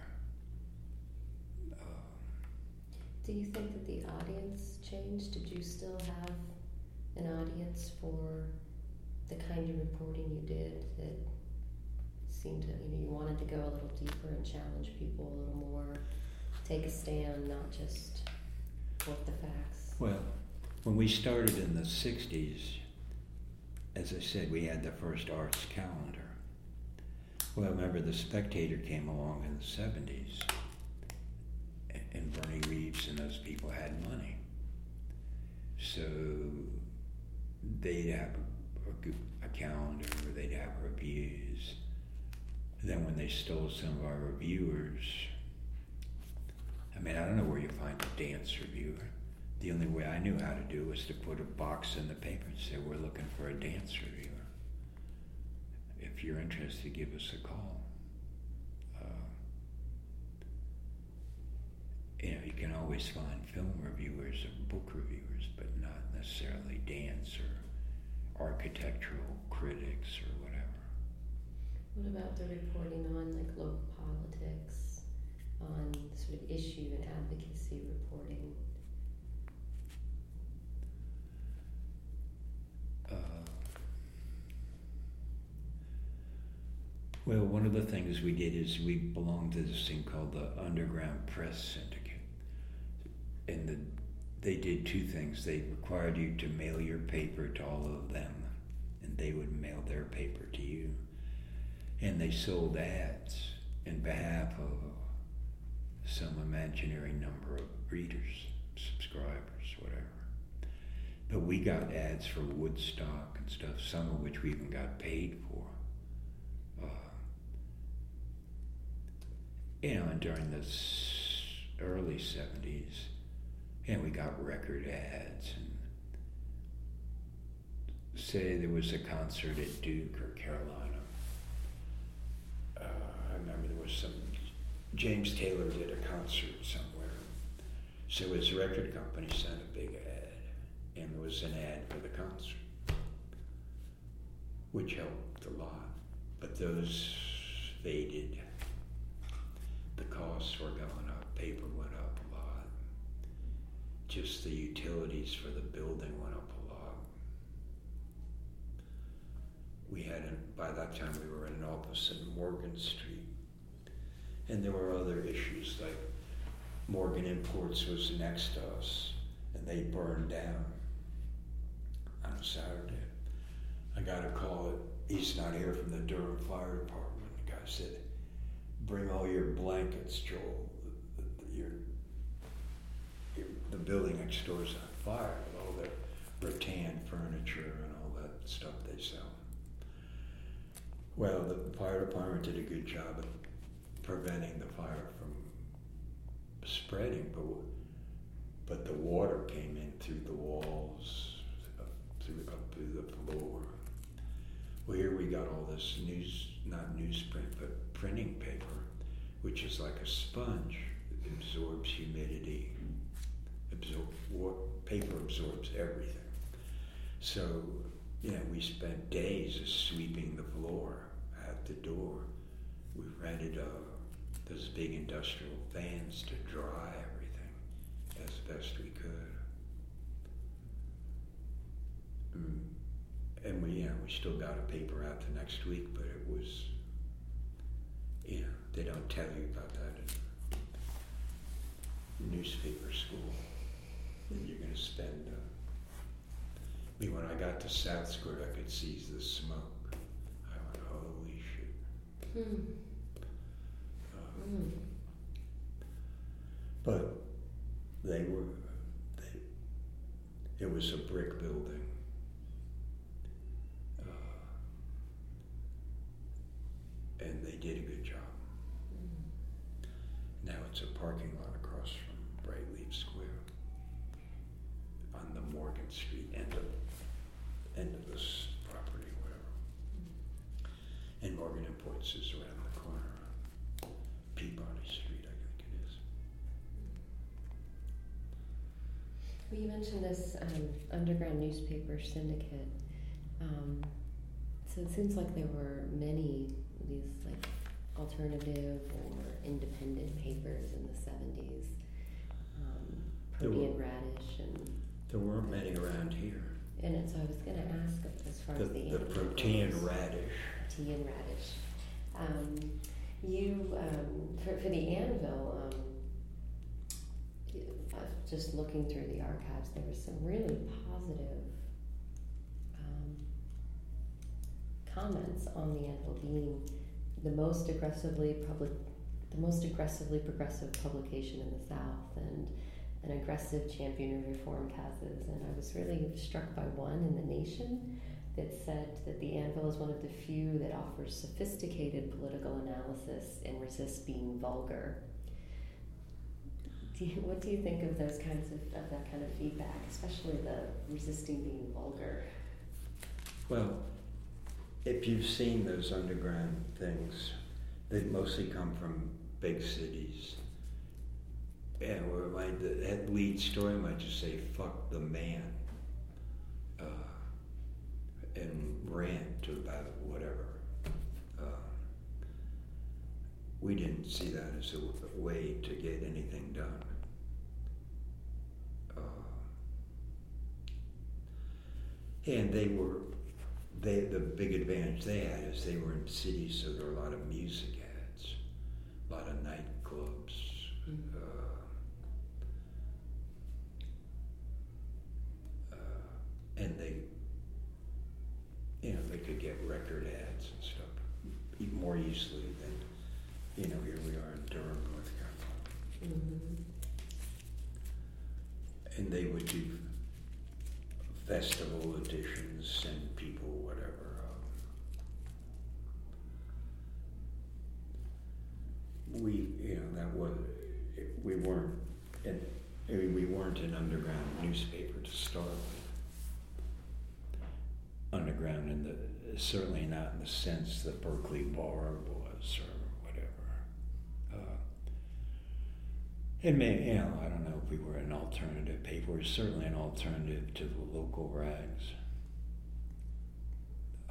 Um, Do you think that the audience changed? Did you still have an audience for the kind of reporting you did that seemed to, you know, you wanted to go a little deeper and challenge people a little more, take a stand, not just work the facts? Well, when we started in the sixties, as I said, we had the first arts calendar. Well, remember the Spectator came along in the seventies, and Bernie Reeves and those people had money. So they'd have a, a, a calendar, they'd have reviews. Then when they stole some of our reviewers, I mean, I don't know where you find a dance reviewer. The only way I knew how to do was to put a box in the paper and say, we're looking for a dance reviewer. If you're interested, give us a call. Uh, you know, you can always find film reviewers or book reviewers, but not necessarily dance or architectural critics or whatever. What about the reporting on like local politics, on sort of issue and advocacy reporting? Uh, well, one of the things we did is we belonged to this thing called the Underground Press Syndicate. And the, they did two things. They required you to mail your paper to all of them, and they would mail their paper to you. And they sold ads in behalf of some imaginary number of readers, subscribers, whatever. But we got ads for Woodstock and stuff, some of which we even got paid for. Uh, you know, and during the s- early seventies, and we got record ads. And say there was a concert at Duke or Carolina. Uh, I remember there was some, James Taylor did a concert somewhere. So his record company sent a big ad, and there was an ad for the concert, which helped a lot. But those faded. The costs were going up, paper went up a lot. Just the utilities for the building went up a lot. We had, an, by that time we were in an office in Morgan Street. And there were other issues, like Morgan Imports was next to us, and they burned down on a Saturday. I got a call that he's not here from the Durham Fire Department. The guy said, bring all your blankets, Joel. The, the, your, your, the building next door is on fire with all the rattan furniture and all that stuff they sell. Well, the fire department did a good job of preventing the fire from spreading, but but the water came in through the walls, up through up through the floor. Well, here we got all this news, not newsprint, but printing paper, which is like a sponge. It absorbs humidity. Absorb water, paper absorbs everything. So, you know, we spent days sweeping the floor at the door. We rented uh, those big industrial fans to dry everything as best we could. Mm. And we, you know, we still got a paper out the next week, but it was, you know, they don't tell you about that in newspaper school. That you're going to spend. Uh, I mean, when I got to South Square, I could see the smoke. I went, holy shit. Hmm. Uh, Mm. But they were, they, it was a brick building. Uh, and they did a good job. Mm. Now it's a parking lot across from Brightleaf Square on the Morgan Street end of, end of this property, whatever. Mm. And Morgan Imports is around the corner. Peabody Street, I think it is. Well, you mentioned this um, underground newspaper syndicate. Um, so it seems like there were many of these like alternative or independent papers in the seventies. Um, Protean Radish and there weren't many around here. And it, so I was going to ask as far The, as the the Protean Radish. Protean Radish. Um, you um, for for the Anvil. Um, uh, just looking through the archives, there was some really positive um, comments on the Anvil being the most aggressively public, the most aggressively progressive publication in the South, and an aggressive champion of reform causes. And I was really struck by one in The Nation that said that the Anvil is one of the few that offers sophisticated political analysis and resists being vulgar. Do you, what do you think of those kinds of, of that kind of feedback, especially the resisting being vulgar? Well, if you've seen those underground things, they mostly come from big cities. Yeah, where my the that lead story might just say "fuck the man," uh, and rant about whatever. Uh, we didn't see that as a way to get anything done. Uh, and they were, they the big advantage they had is they were in cities, so there were a lot of music ads, a lot of nightclubs. Mm-hmm. uh, And they, you know, they could get record ads and stuff even more easily than, you know, here we are in Durham, North Carolina. Mm-hmm. And they would do festival editions, send people whatever. Um, we, you know, that was, we weren't, and I mean, we weren't an underground newspaper to start with. Underground in the, certainly not in the sense that Berkeley Bar was or whatever. Uh, it may, you know, I don't know if we were an alternative paper. We were certainly an alternative to the local rags. Uh,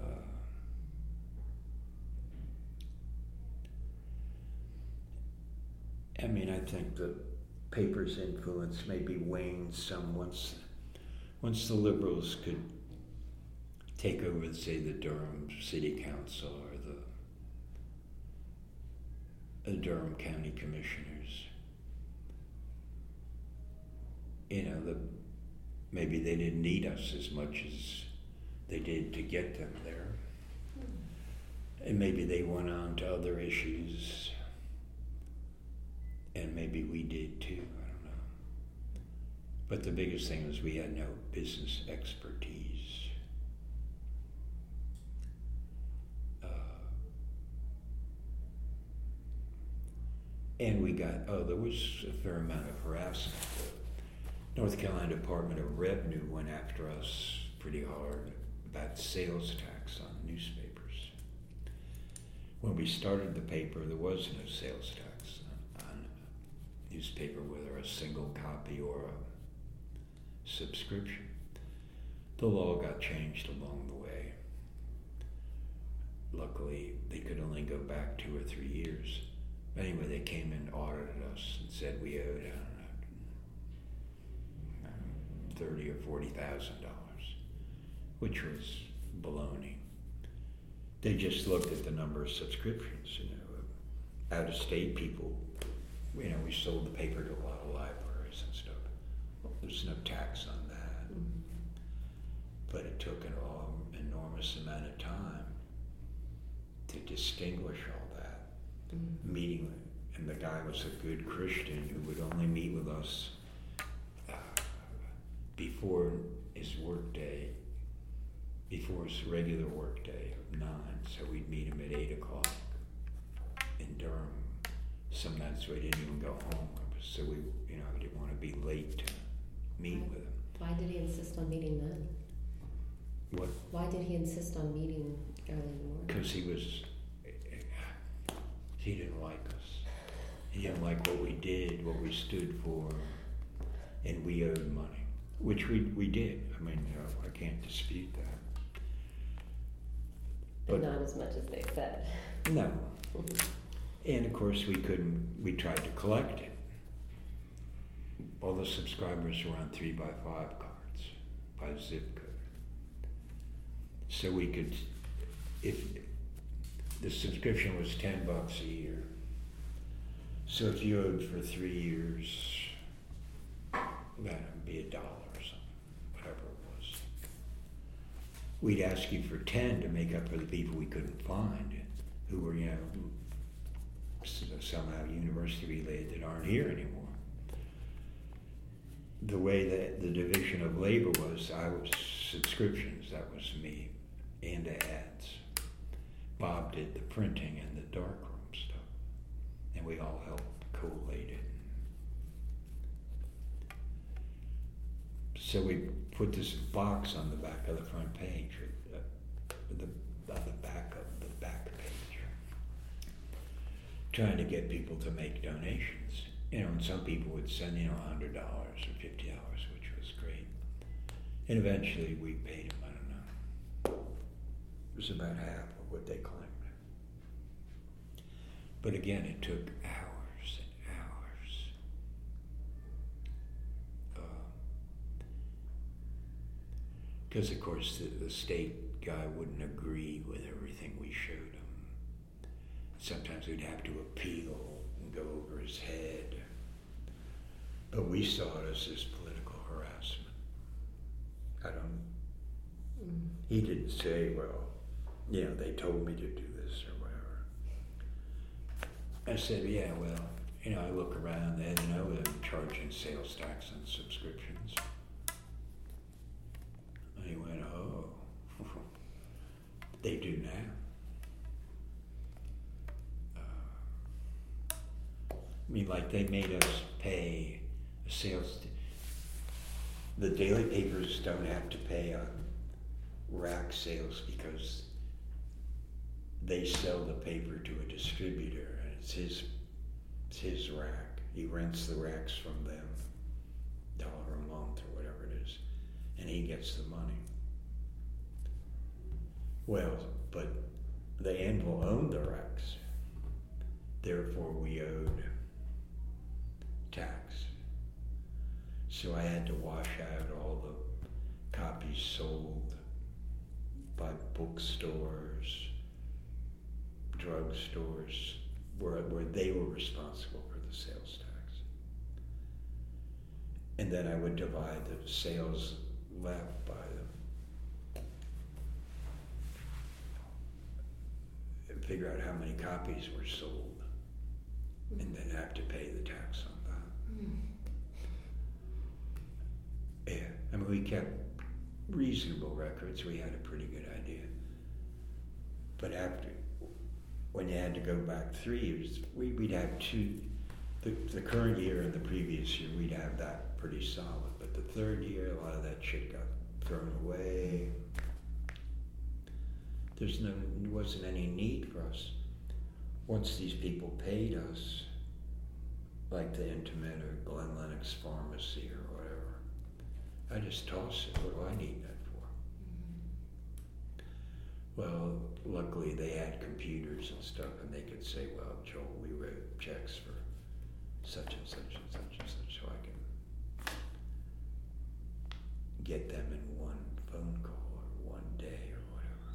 I mean, I think the paper's influence maybe waned some once, once the liberals could take over, say, the Durham City Council or the, the Durham County Commissioners. You know, the, maybe they didn't need us as much as they did to get them there. And maybe they went on to other issues, and maybe we did too, I don't know. But the biggest thing was we had no business expertise. And we got, oh, there was a fair amount of harassment. The North Carolina Department of Revenue went after us pretty hard about sales tax on newspapers. When we started the paper, there was no sales tax on, on a newspaper, whether a single copy or a subscription. The law got changed along the way. Luckily, they could only go back two or three years. Anyway, they came and audited us and said we owed, I don't know, thirty or forty thousand dollars, which was baloney. They just looked at the number of subscriptions. You know, out of state people. You know, we sold the paper to a lot of libraries and stuff. Well, there's no tax on that, mm-hmm. But it took an enormous amount of time to distinguish all. Mm-hmm. Meeting, and the guy was a good Christian who would only meet with us uh, before his work day, before his regular work day of nine. So we'd meet him at eight o'clock in Durham. Some nights we didn't even go home, so we, you know, we didn't want to be late to meet why, with him. Why did he insist on meeting then? What? Why did he insist on meeting early in the morning? Because he was. He didn't like us. He didn't like what we did, what we stood for, and we owed money. which we we did. I mean, you know, I can't dispute that. But not as much as they said. No. And of course, we couldn't. We tried to collect it. All the subscribers were on three by five cards by zip code. So we could, if the subscription was ten bucks a year. So if you owed for three years, that would be a dollar or something, whatever it was. We'd ask you for ten to make up for the people we couldn't find, who were, you know, somehow university related that aren't here anymore. The way that the division of labor was, I was subscriptions, that was me, and ads. Bob did the printing and the darkroom stuff, and we all helped collate it. So we put this box on the back of the front page, uh, the, on the back of the back page, trying to get people to make donations. You know, and some people would send, you know, one hundred dollars or fifty dollars, which was great. And eventually we paid them, I don't know, it was about half of what they claimed. But again, it took hours and hours. Because, uh, of course, the, the state guy wouldn't agree with everything we showed him. Sometimes we'd have to appeal and go over his head. But we saw it as this political harassment. I don't, mm. He didn't say, well, you know, they told me to do this or whatever. I said, yeah, well, you know, I look around, they didn't know they're charging sales tax on subscriptions. And he went, oh, they do now. I mean, like they made us pay a sales. T- the daily papers don't have to pay on rack sales because they sell the paper to a distributor, and it's his, it's his rack. He rents the racks from them, dollar a month or whatever it is, and he gets the money. Well, but the Anvil owned the racks, therefore we owed tax. So I had to wash out all the copies sold by bookstores, drugstores, where, where they were responsible for the sales tax. And then I would divide the sales left by them and figure out how many copies were sold, and then have to pay the tax on that. Mm. Yeah, I mean, we kept reasonable records. We had a pretty good idea. But after, when you had to go back three years, we, we'd have two, the, the current year and the previous year, we'd have that pretty solid. But the third year, a lot of that shit got thrown away. There's no, there wasn't any need for us. Once these people paid us, like the Intimate or Glen Lennox Pharmacy or whatever, I just toss it. What do I need that for? Well, luckily they had computers and stuff, and they could say, well, Joel, we wrote checks for such and such and such and such, so I can get them in one phone call or one day or whatever.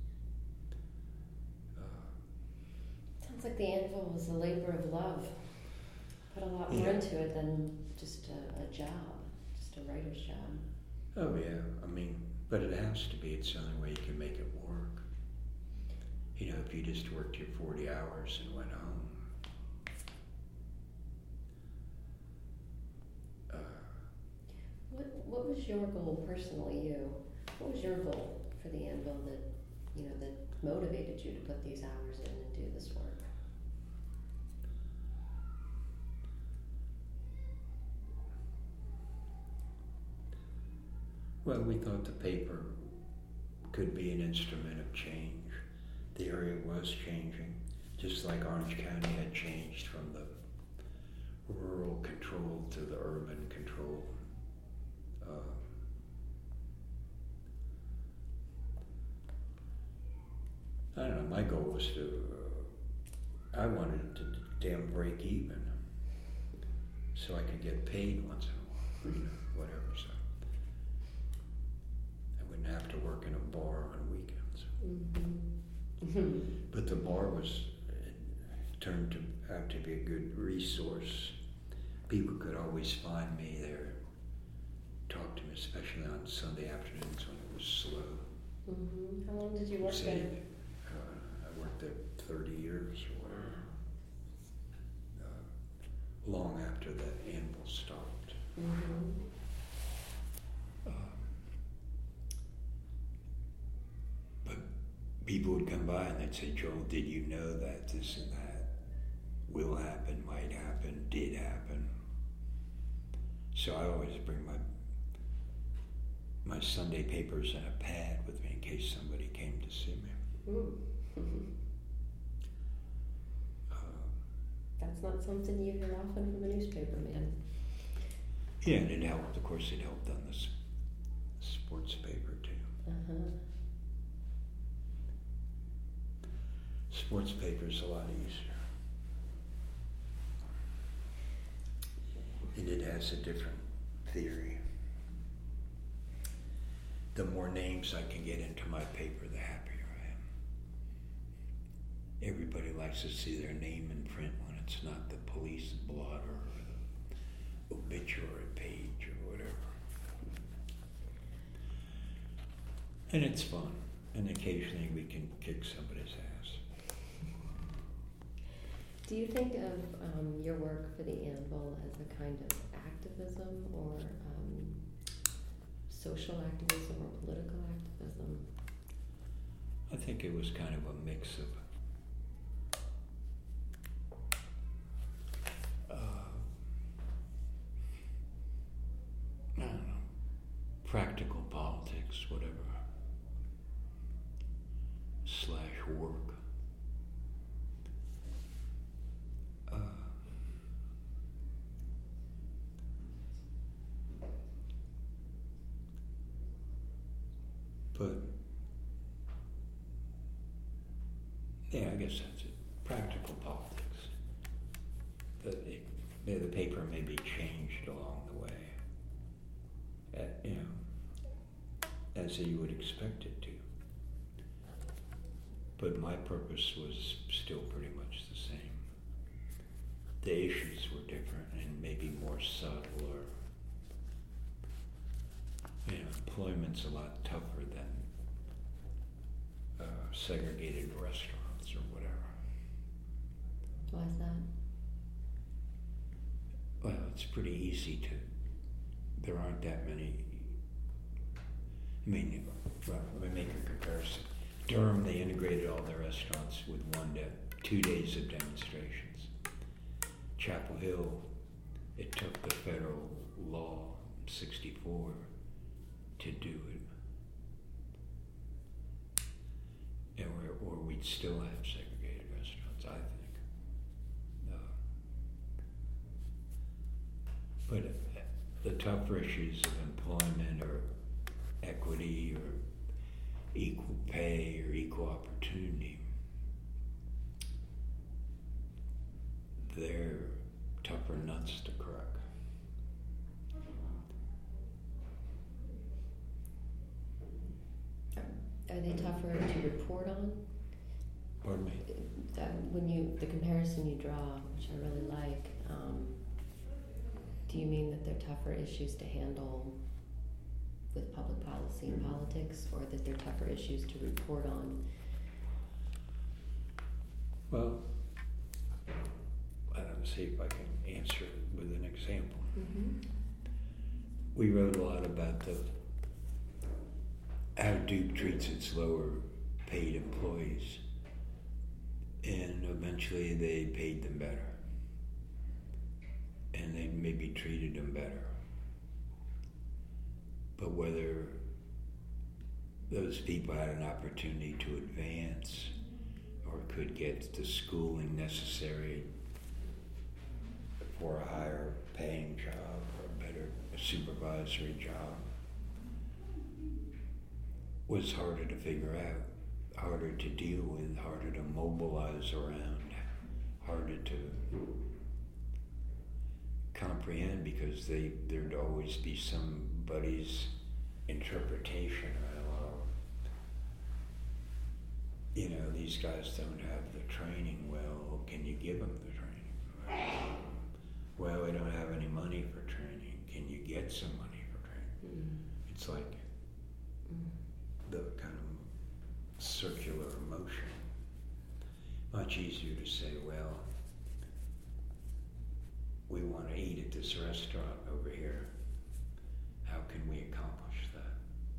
Uh, Sounds like the Anvil was a labor of love. Put a lot more yeah. into it than just a, a job, just a writer's job. Oh yeah, I mean, but it has to be. It's the only way you can make it work. You know, if you just worked your forty hours and went home. Uh, what What was your goal personally, you? What was your goal for the Anvil that, you know, that motivated you to put these hours in and do this work? Well, we thought the paper could be an instrument of change. The area was changing, just like Orange County had changed from the rural control to the urban control Uh, I don't know, my goal was to, uh, I wanted to damn break even so I could get paid once in a while, you know, whatever, so I wouldn't have to work in a bar on weekends. Mm-hmm. But the bar was, it turned to out to be a good resource. People could always find me there, talk to me, especially on Sunday afternoons when it was slow. Mm-hmm. How long did you work Say, there? Uh, I worked there thirty years or whatever. Uh, long after the anvil stopped. Mm-hmm. Um, but people would come by and they'd say, Joel, did you know that this and that will happen, might happen, did happen? So I always bring my my Sunday papers and a pad with me in case somebody came to see me. Mm-hmm. Uh, That's not something you hear often from a newspaper man. yeah, and it helped. Of course, it helped on the s- sports paper too. Uh-huh. Sports paper's a lot easier. And it has a different theory. The more names I can get into my paper, the happier I am. Everybody likes to see their name in print when it's not the police blotter or the obituary page or whatever. And it's fun. And occasionally we can kick somebody's ass. Do you think of um, your work for the Anvil as a kind of activism or um, social activism or political activism? I think it was kind of a mix of uh, I don't know, practical politics, whatever, slash work. Uh, but yeah, I guess that's it. Practical politics. The, it, the paper may be changed along the way, uh, you know, as you would expect it to. But my purpose was still pretty much the same. The issues were different and maybe more subtle, or, you know, employment's a lot tougher than uh, segregated restaurants or whatever. Why is that? Well, it's pretty easy to, there aren't that many, I mean, well, let me make a comparison. Durham, they integrated all their restaurants with one day, two days of demonstrations. Chapel Hill, it took the federal law, sixty-four, to do it. And we're, or we'd still have segregated restaurants, I think. Uh, but uh, the tougher issues of employment or equity or equal pay or equal opportunity, they're tougher nuts to crack. Are they tougher to report on? Pardon me? Uh, when you, the comparison you draw, which I really like, um, do you mean that they're tougher issues to handle with public policy and politics, or that they're tougher issues to report on? Well, I don't see if I can answer it with an example. Mm-hmm. We wrote a lot about the how Duke treats its lower paid employees, and eventually they paid them better, and they maybe treated them better. But whether those people had an opportunity to advance or could get the schooling necessary for a higher paying job or a better supervisory job was harder to figure out, harder to deal with, harder to mobilize around, harder to comprehend, because they there'd always be somebody's interpretation of, well, you know, these guys don't have the training. Well, can you give them the training? Well, we don't have any money for training. Can you get some money for training? Mm. It's like mm. the kind of circular motion. Much easier to say, well, we want to eat at this restaurant over here. How can we accomplish that?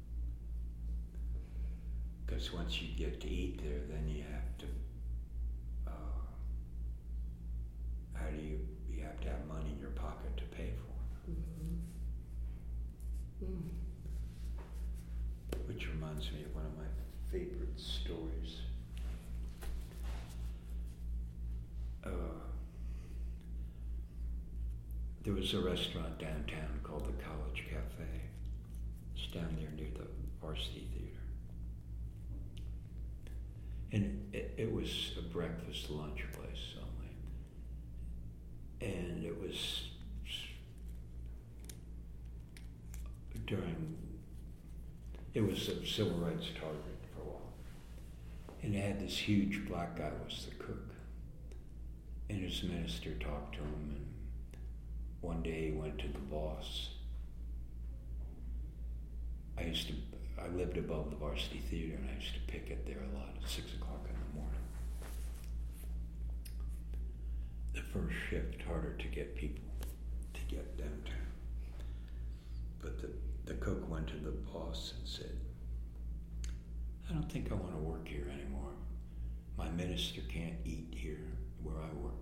Because once you get to eat there, then you have to, uh, how do you, you have to have money in your pocket to pay for it. Mm-hmm. Mm. Which reminds me of one of my favorite stories. Uh, There was a restaurant downtown called the College Cafe. It's down there near the Varsity Theater. And it, it was a breakfast lunch place only. And it was during, it was a civil rights target for a while. And it had this huge black guy was the cook. And his minister talked to him, and one day he went to the boss. I used to, I lived above the Varsity Theater, and I used to pick it there a lot at six o'clock in the morning. The first shift, harder to get people to get downtown. But the, the cook went to the boss and said, I don't think I want to work here anymore. My minister can't eat here where I work.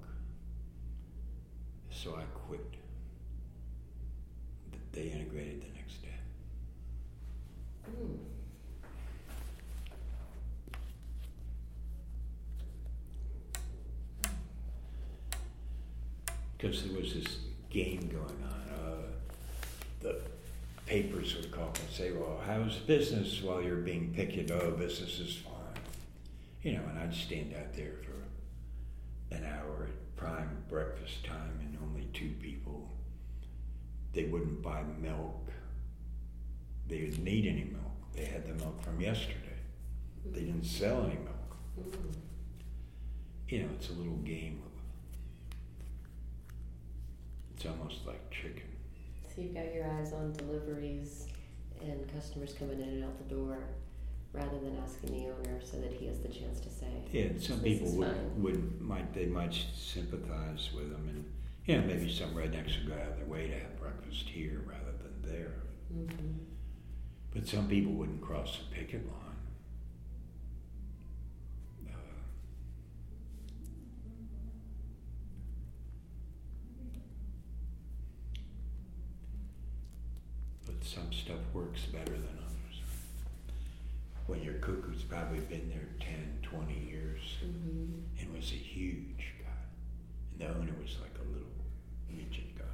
So I quit. They integrated the next day. Mm. Because there was this game going on. Uh, the papers would call and say, well, how's business while you're being picked? Oh, business is fine. You know, and I'd stand out there for an hour at prime breakfast time, and only two people. They wouldn't buy milk. They didn't need any milk. They had the milk from yesterday. They didn't sell any milk. Mm. You know, it's a little game. It's almost like chicken. So you've got your eyes on deliveries and customers coming in and out the door, rather than asking the owner so that he has the chance to say, yeah, and some people would, would might they might sympathize with them, and you know, maybe some rednecks would go out of their way to have breakfast here rather than there. Mm-hmm. But some people wouldn't cross the picket line. Uh, but some stuff works better than others. When your cook who's probably been there ten, twenty years, mm-hmm. and was a huge guy, and the owner was like a little midget guy.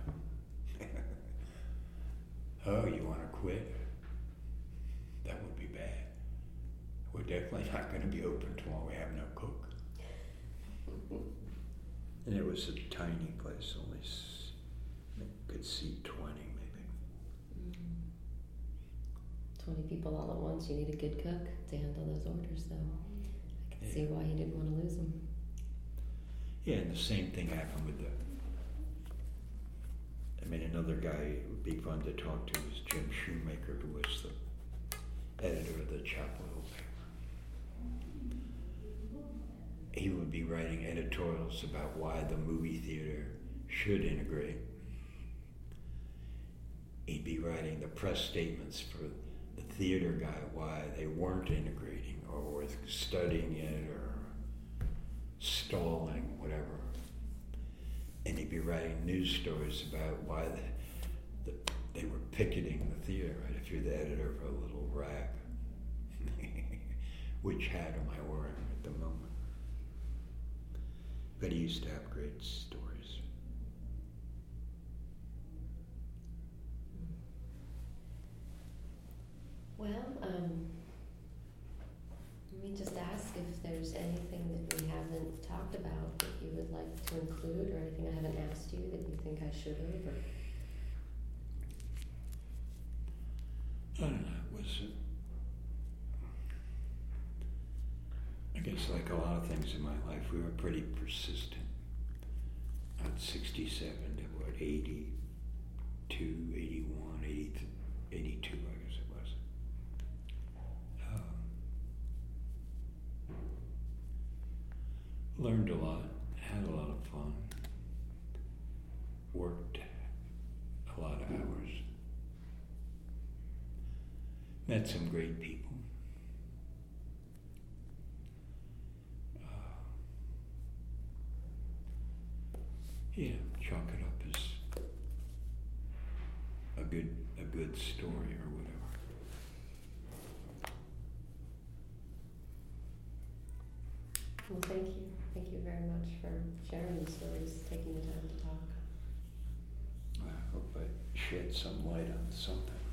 Oh, you want to quit? That would be bad. We're definitely not going to be open tomorrow. We have no cook. And it was a tiny place, only s- could seat twenty maybe. twenty people all at once. You need a good cook to handle those orders, though. I can yeah. see why he didn't want to lose them. Yeah, and the same thing happened with the, I mean, another guy who would be fun to talk to was Jim Shoemaker, who was the editor of the Chapel Hill paper. He would be writing editorials about why the movie theater should integrate. He'd be writing the press statements for the theater guy why they weren't integrating or were studying it or stalling, whatever. And he'd be writing news stories about why the, the, they were picketing the theater, right? If you're the editor of a little rag, which hat am I wearing at the moment? But he used to have great stories. Well, um, let me just ask if there's anything that we haven't talked about that you would like to include, or anything I haven't asked you that you think I should have, or... I don't know, it was, uh, I guess like a lot of things in my life, we were pretty persistent. At sixty-seven to what, eighty-two, eighty-one, eighty, eighty-two, I guess it was. Um, learned a lot, had a lot of fun, worked a lot of hours. Met some great people. Uh, yeah, chalk it up as a good a good story or whatever. Well, thank you. Thank you very much for sharing the stories, taking the time to talk. I hope I shed some light on something.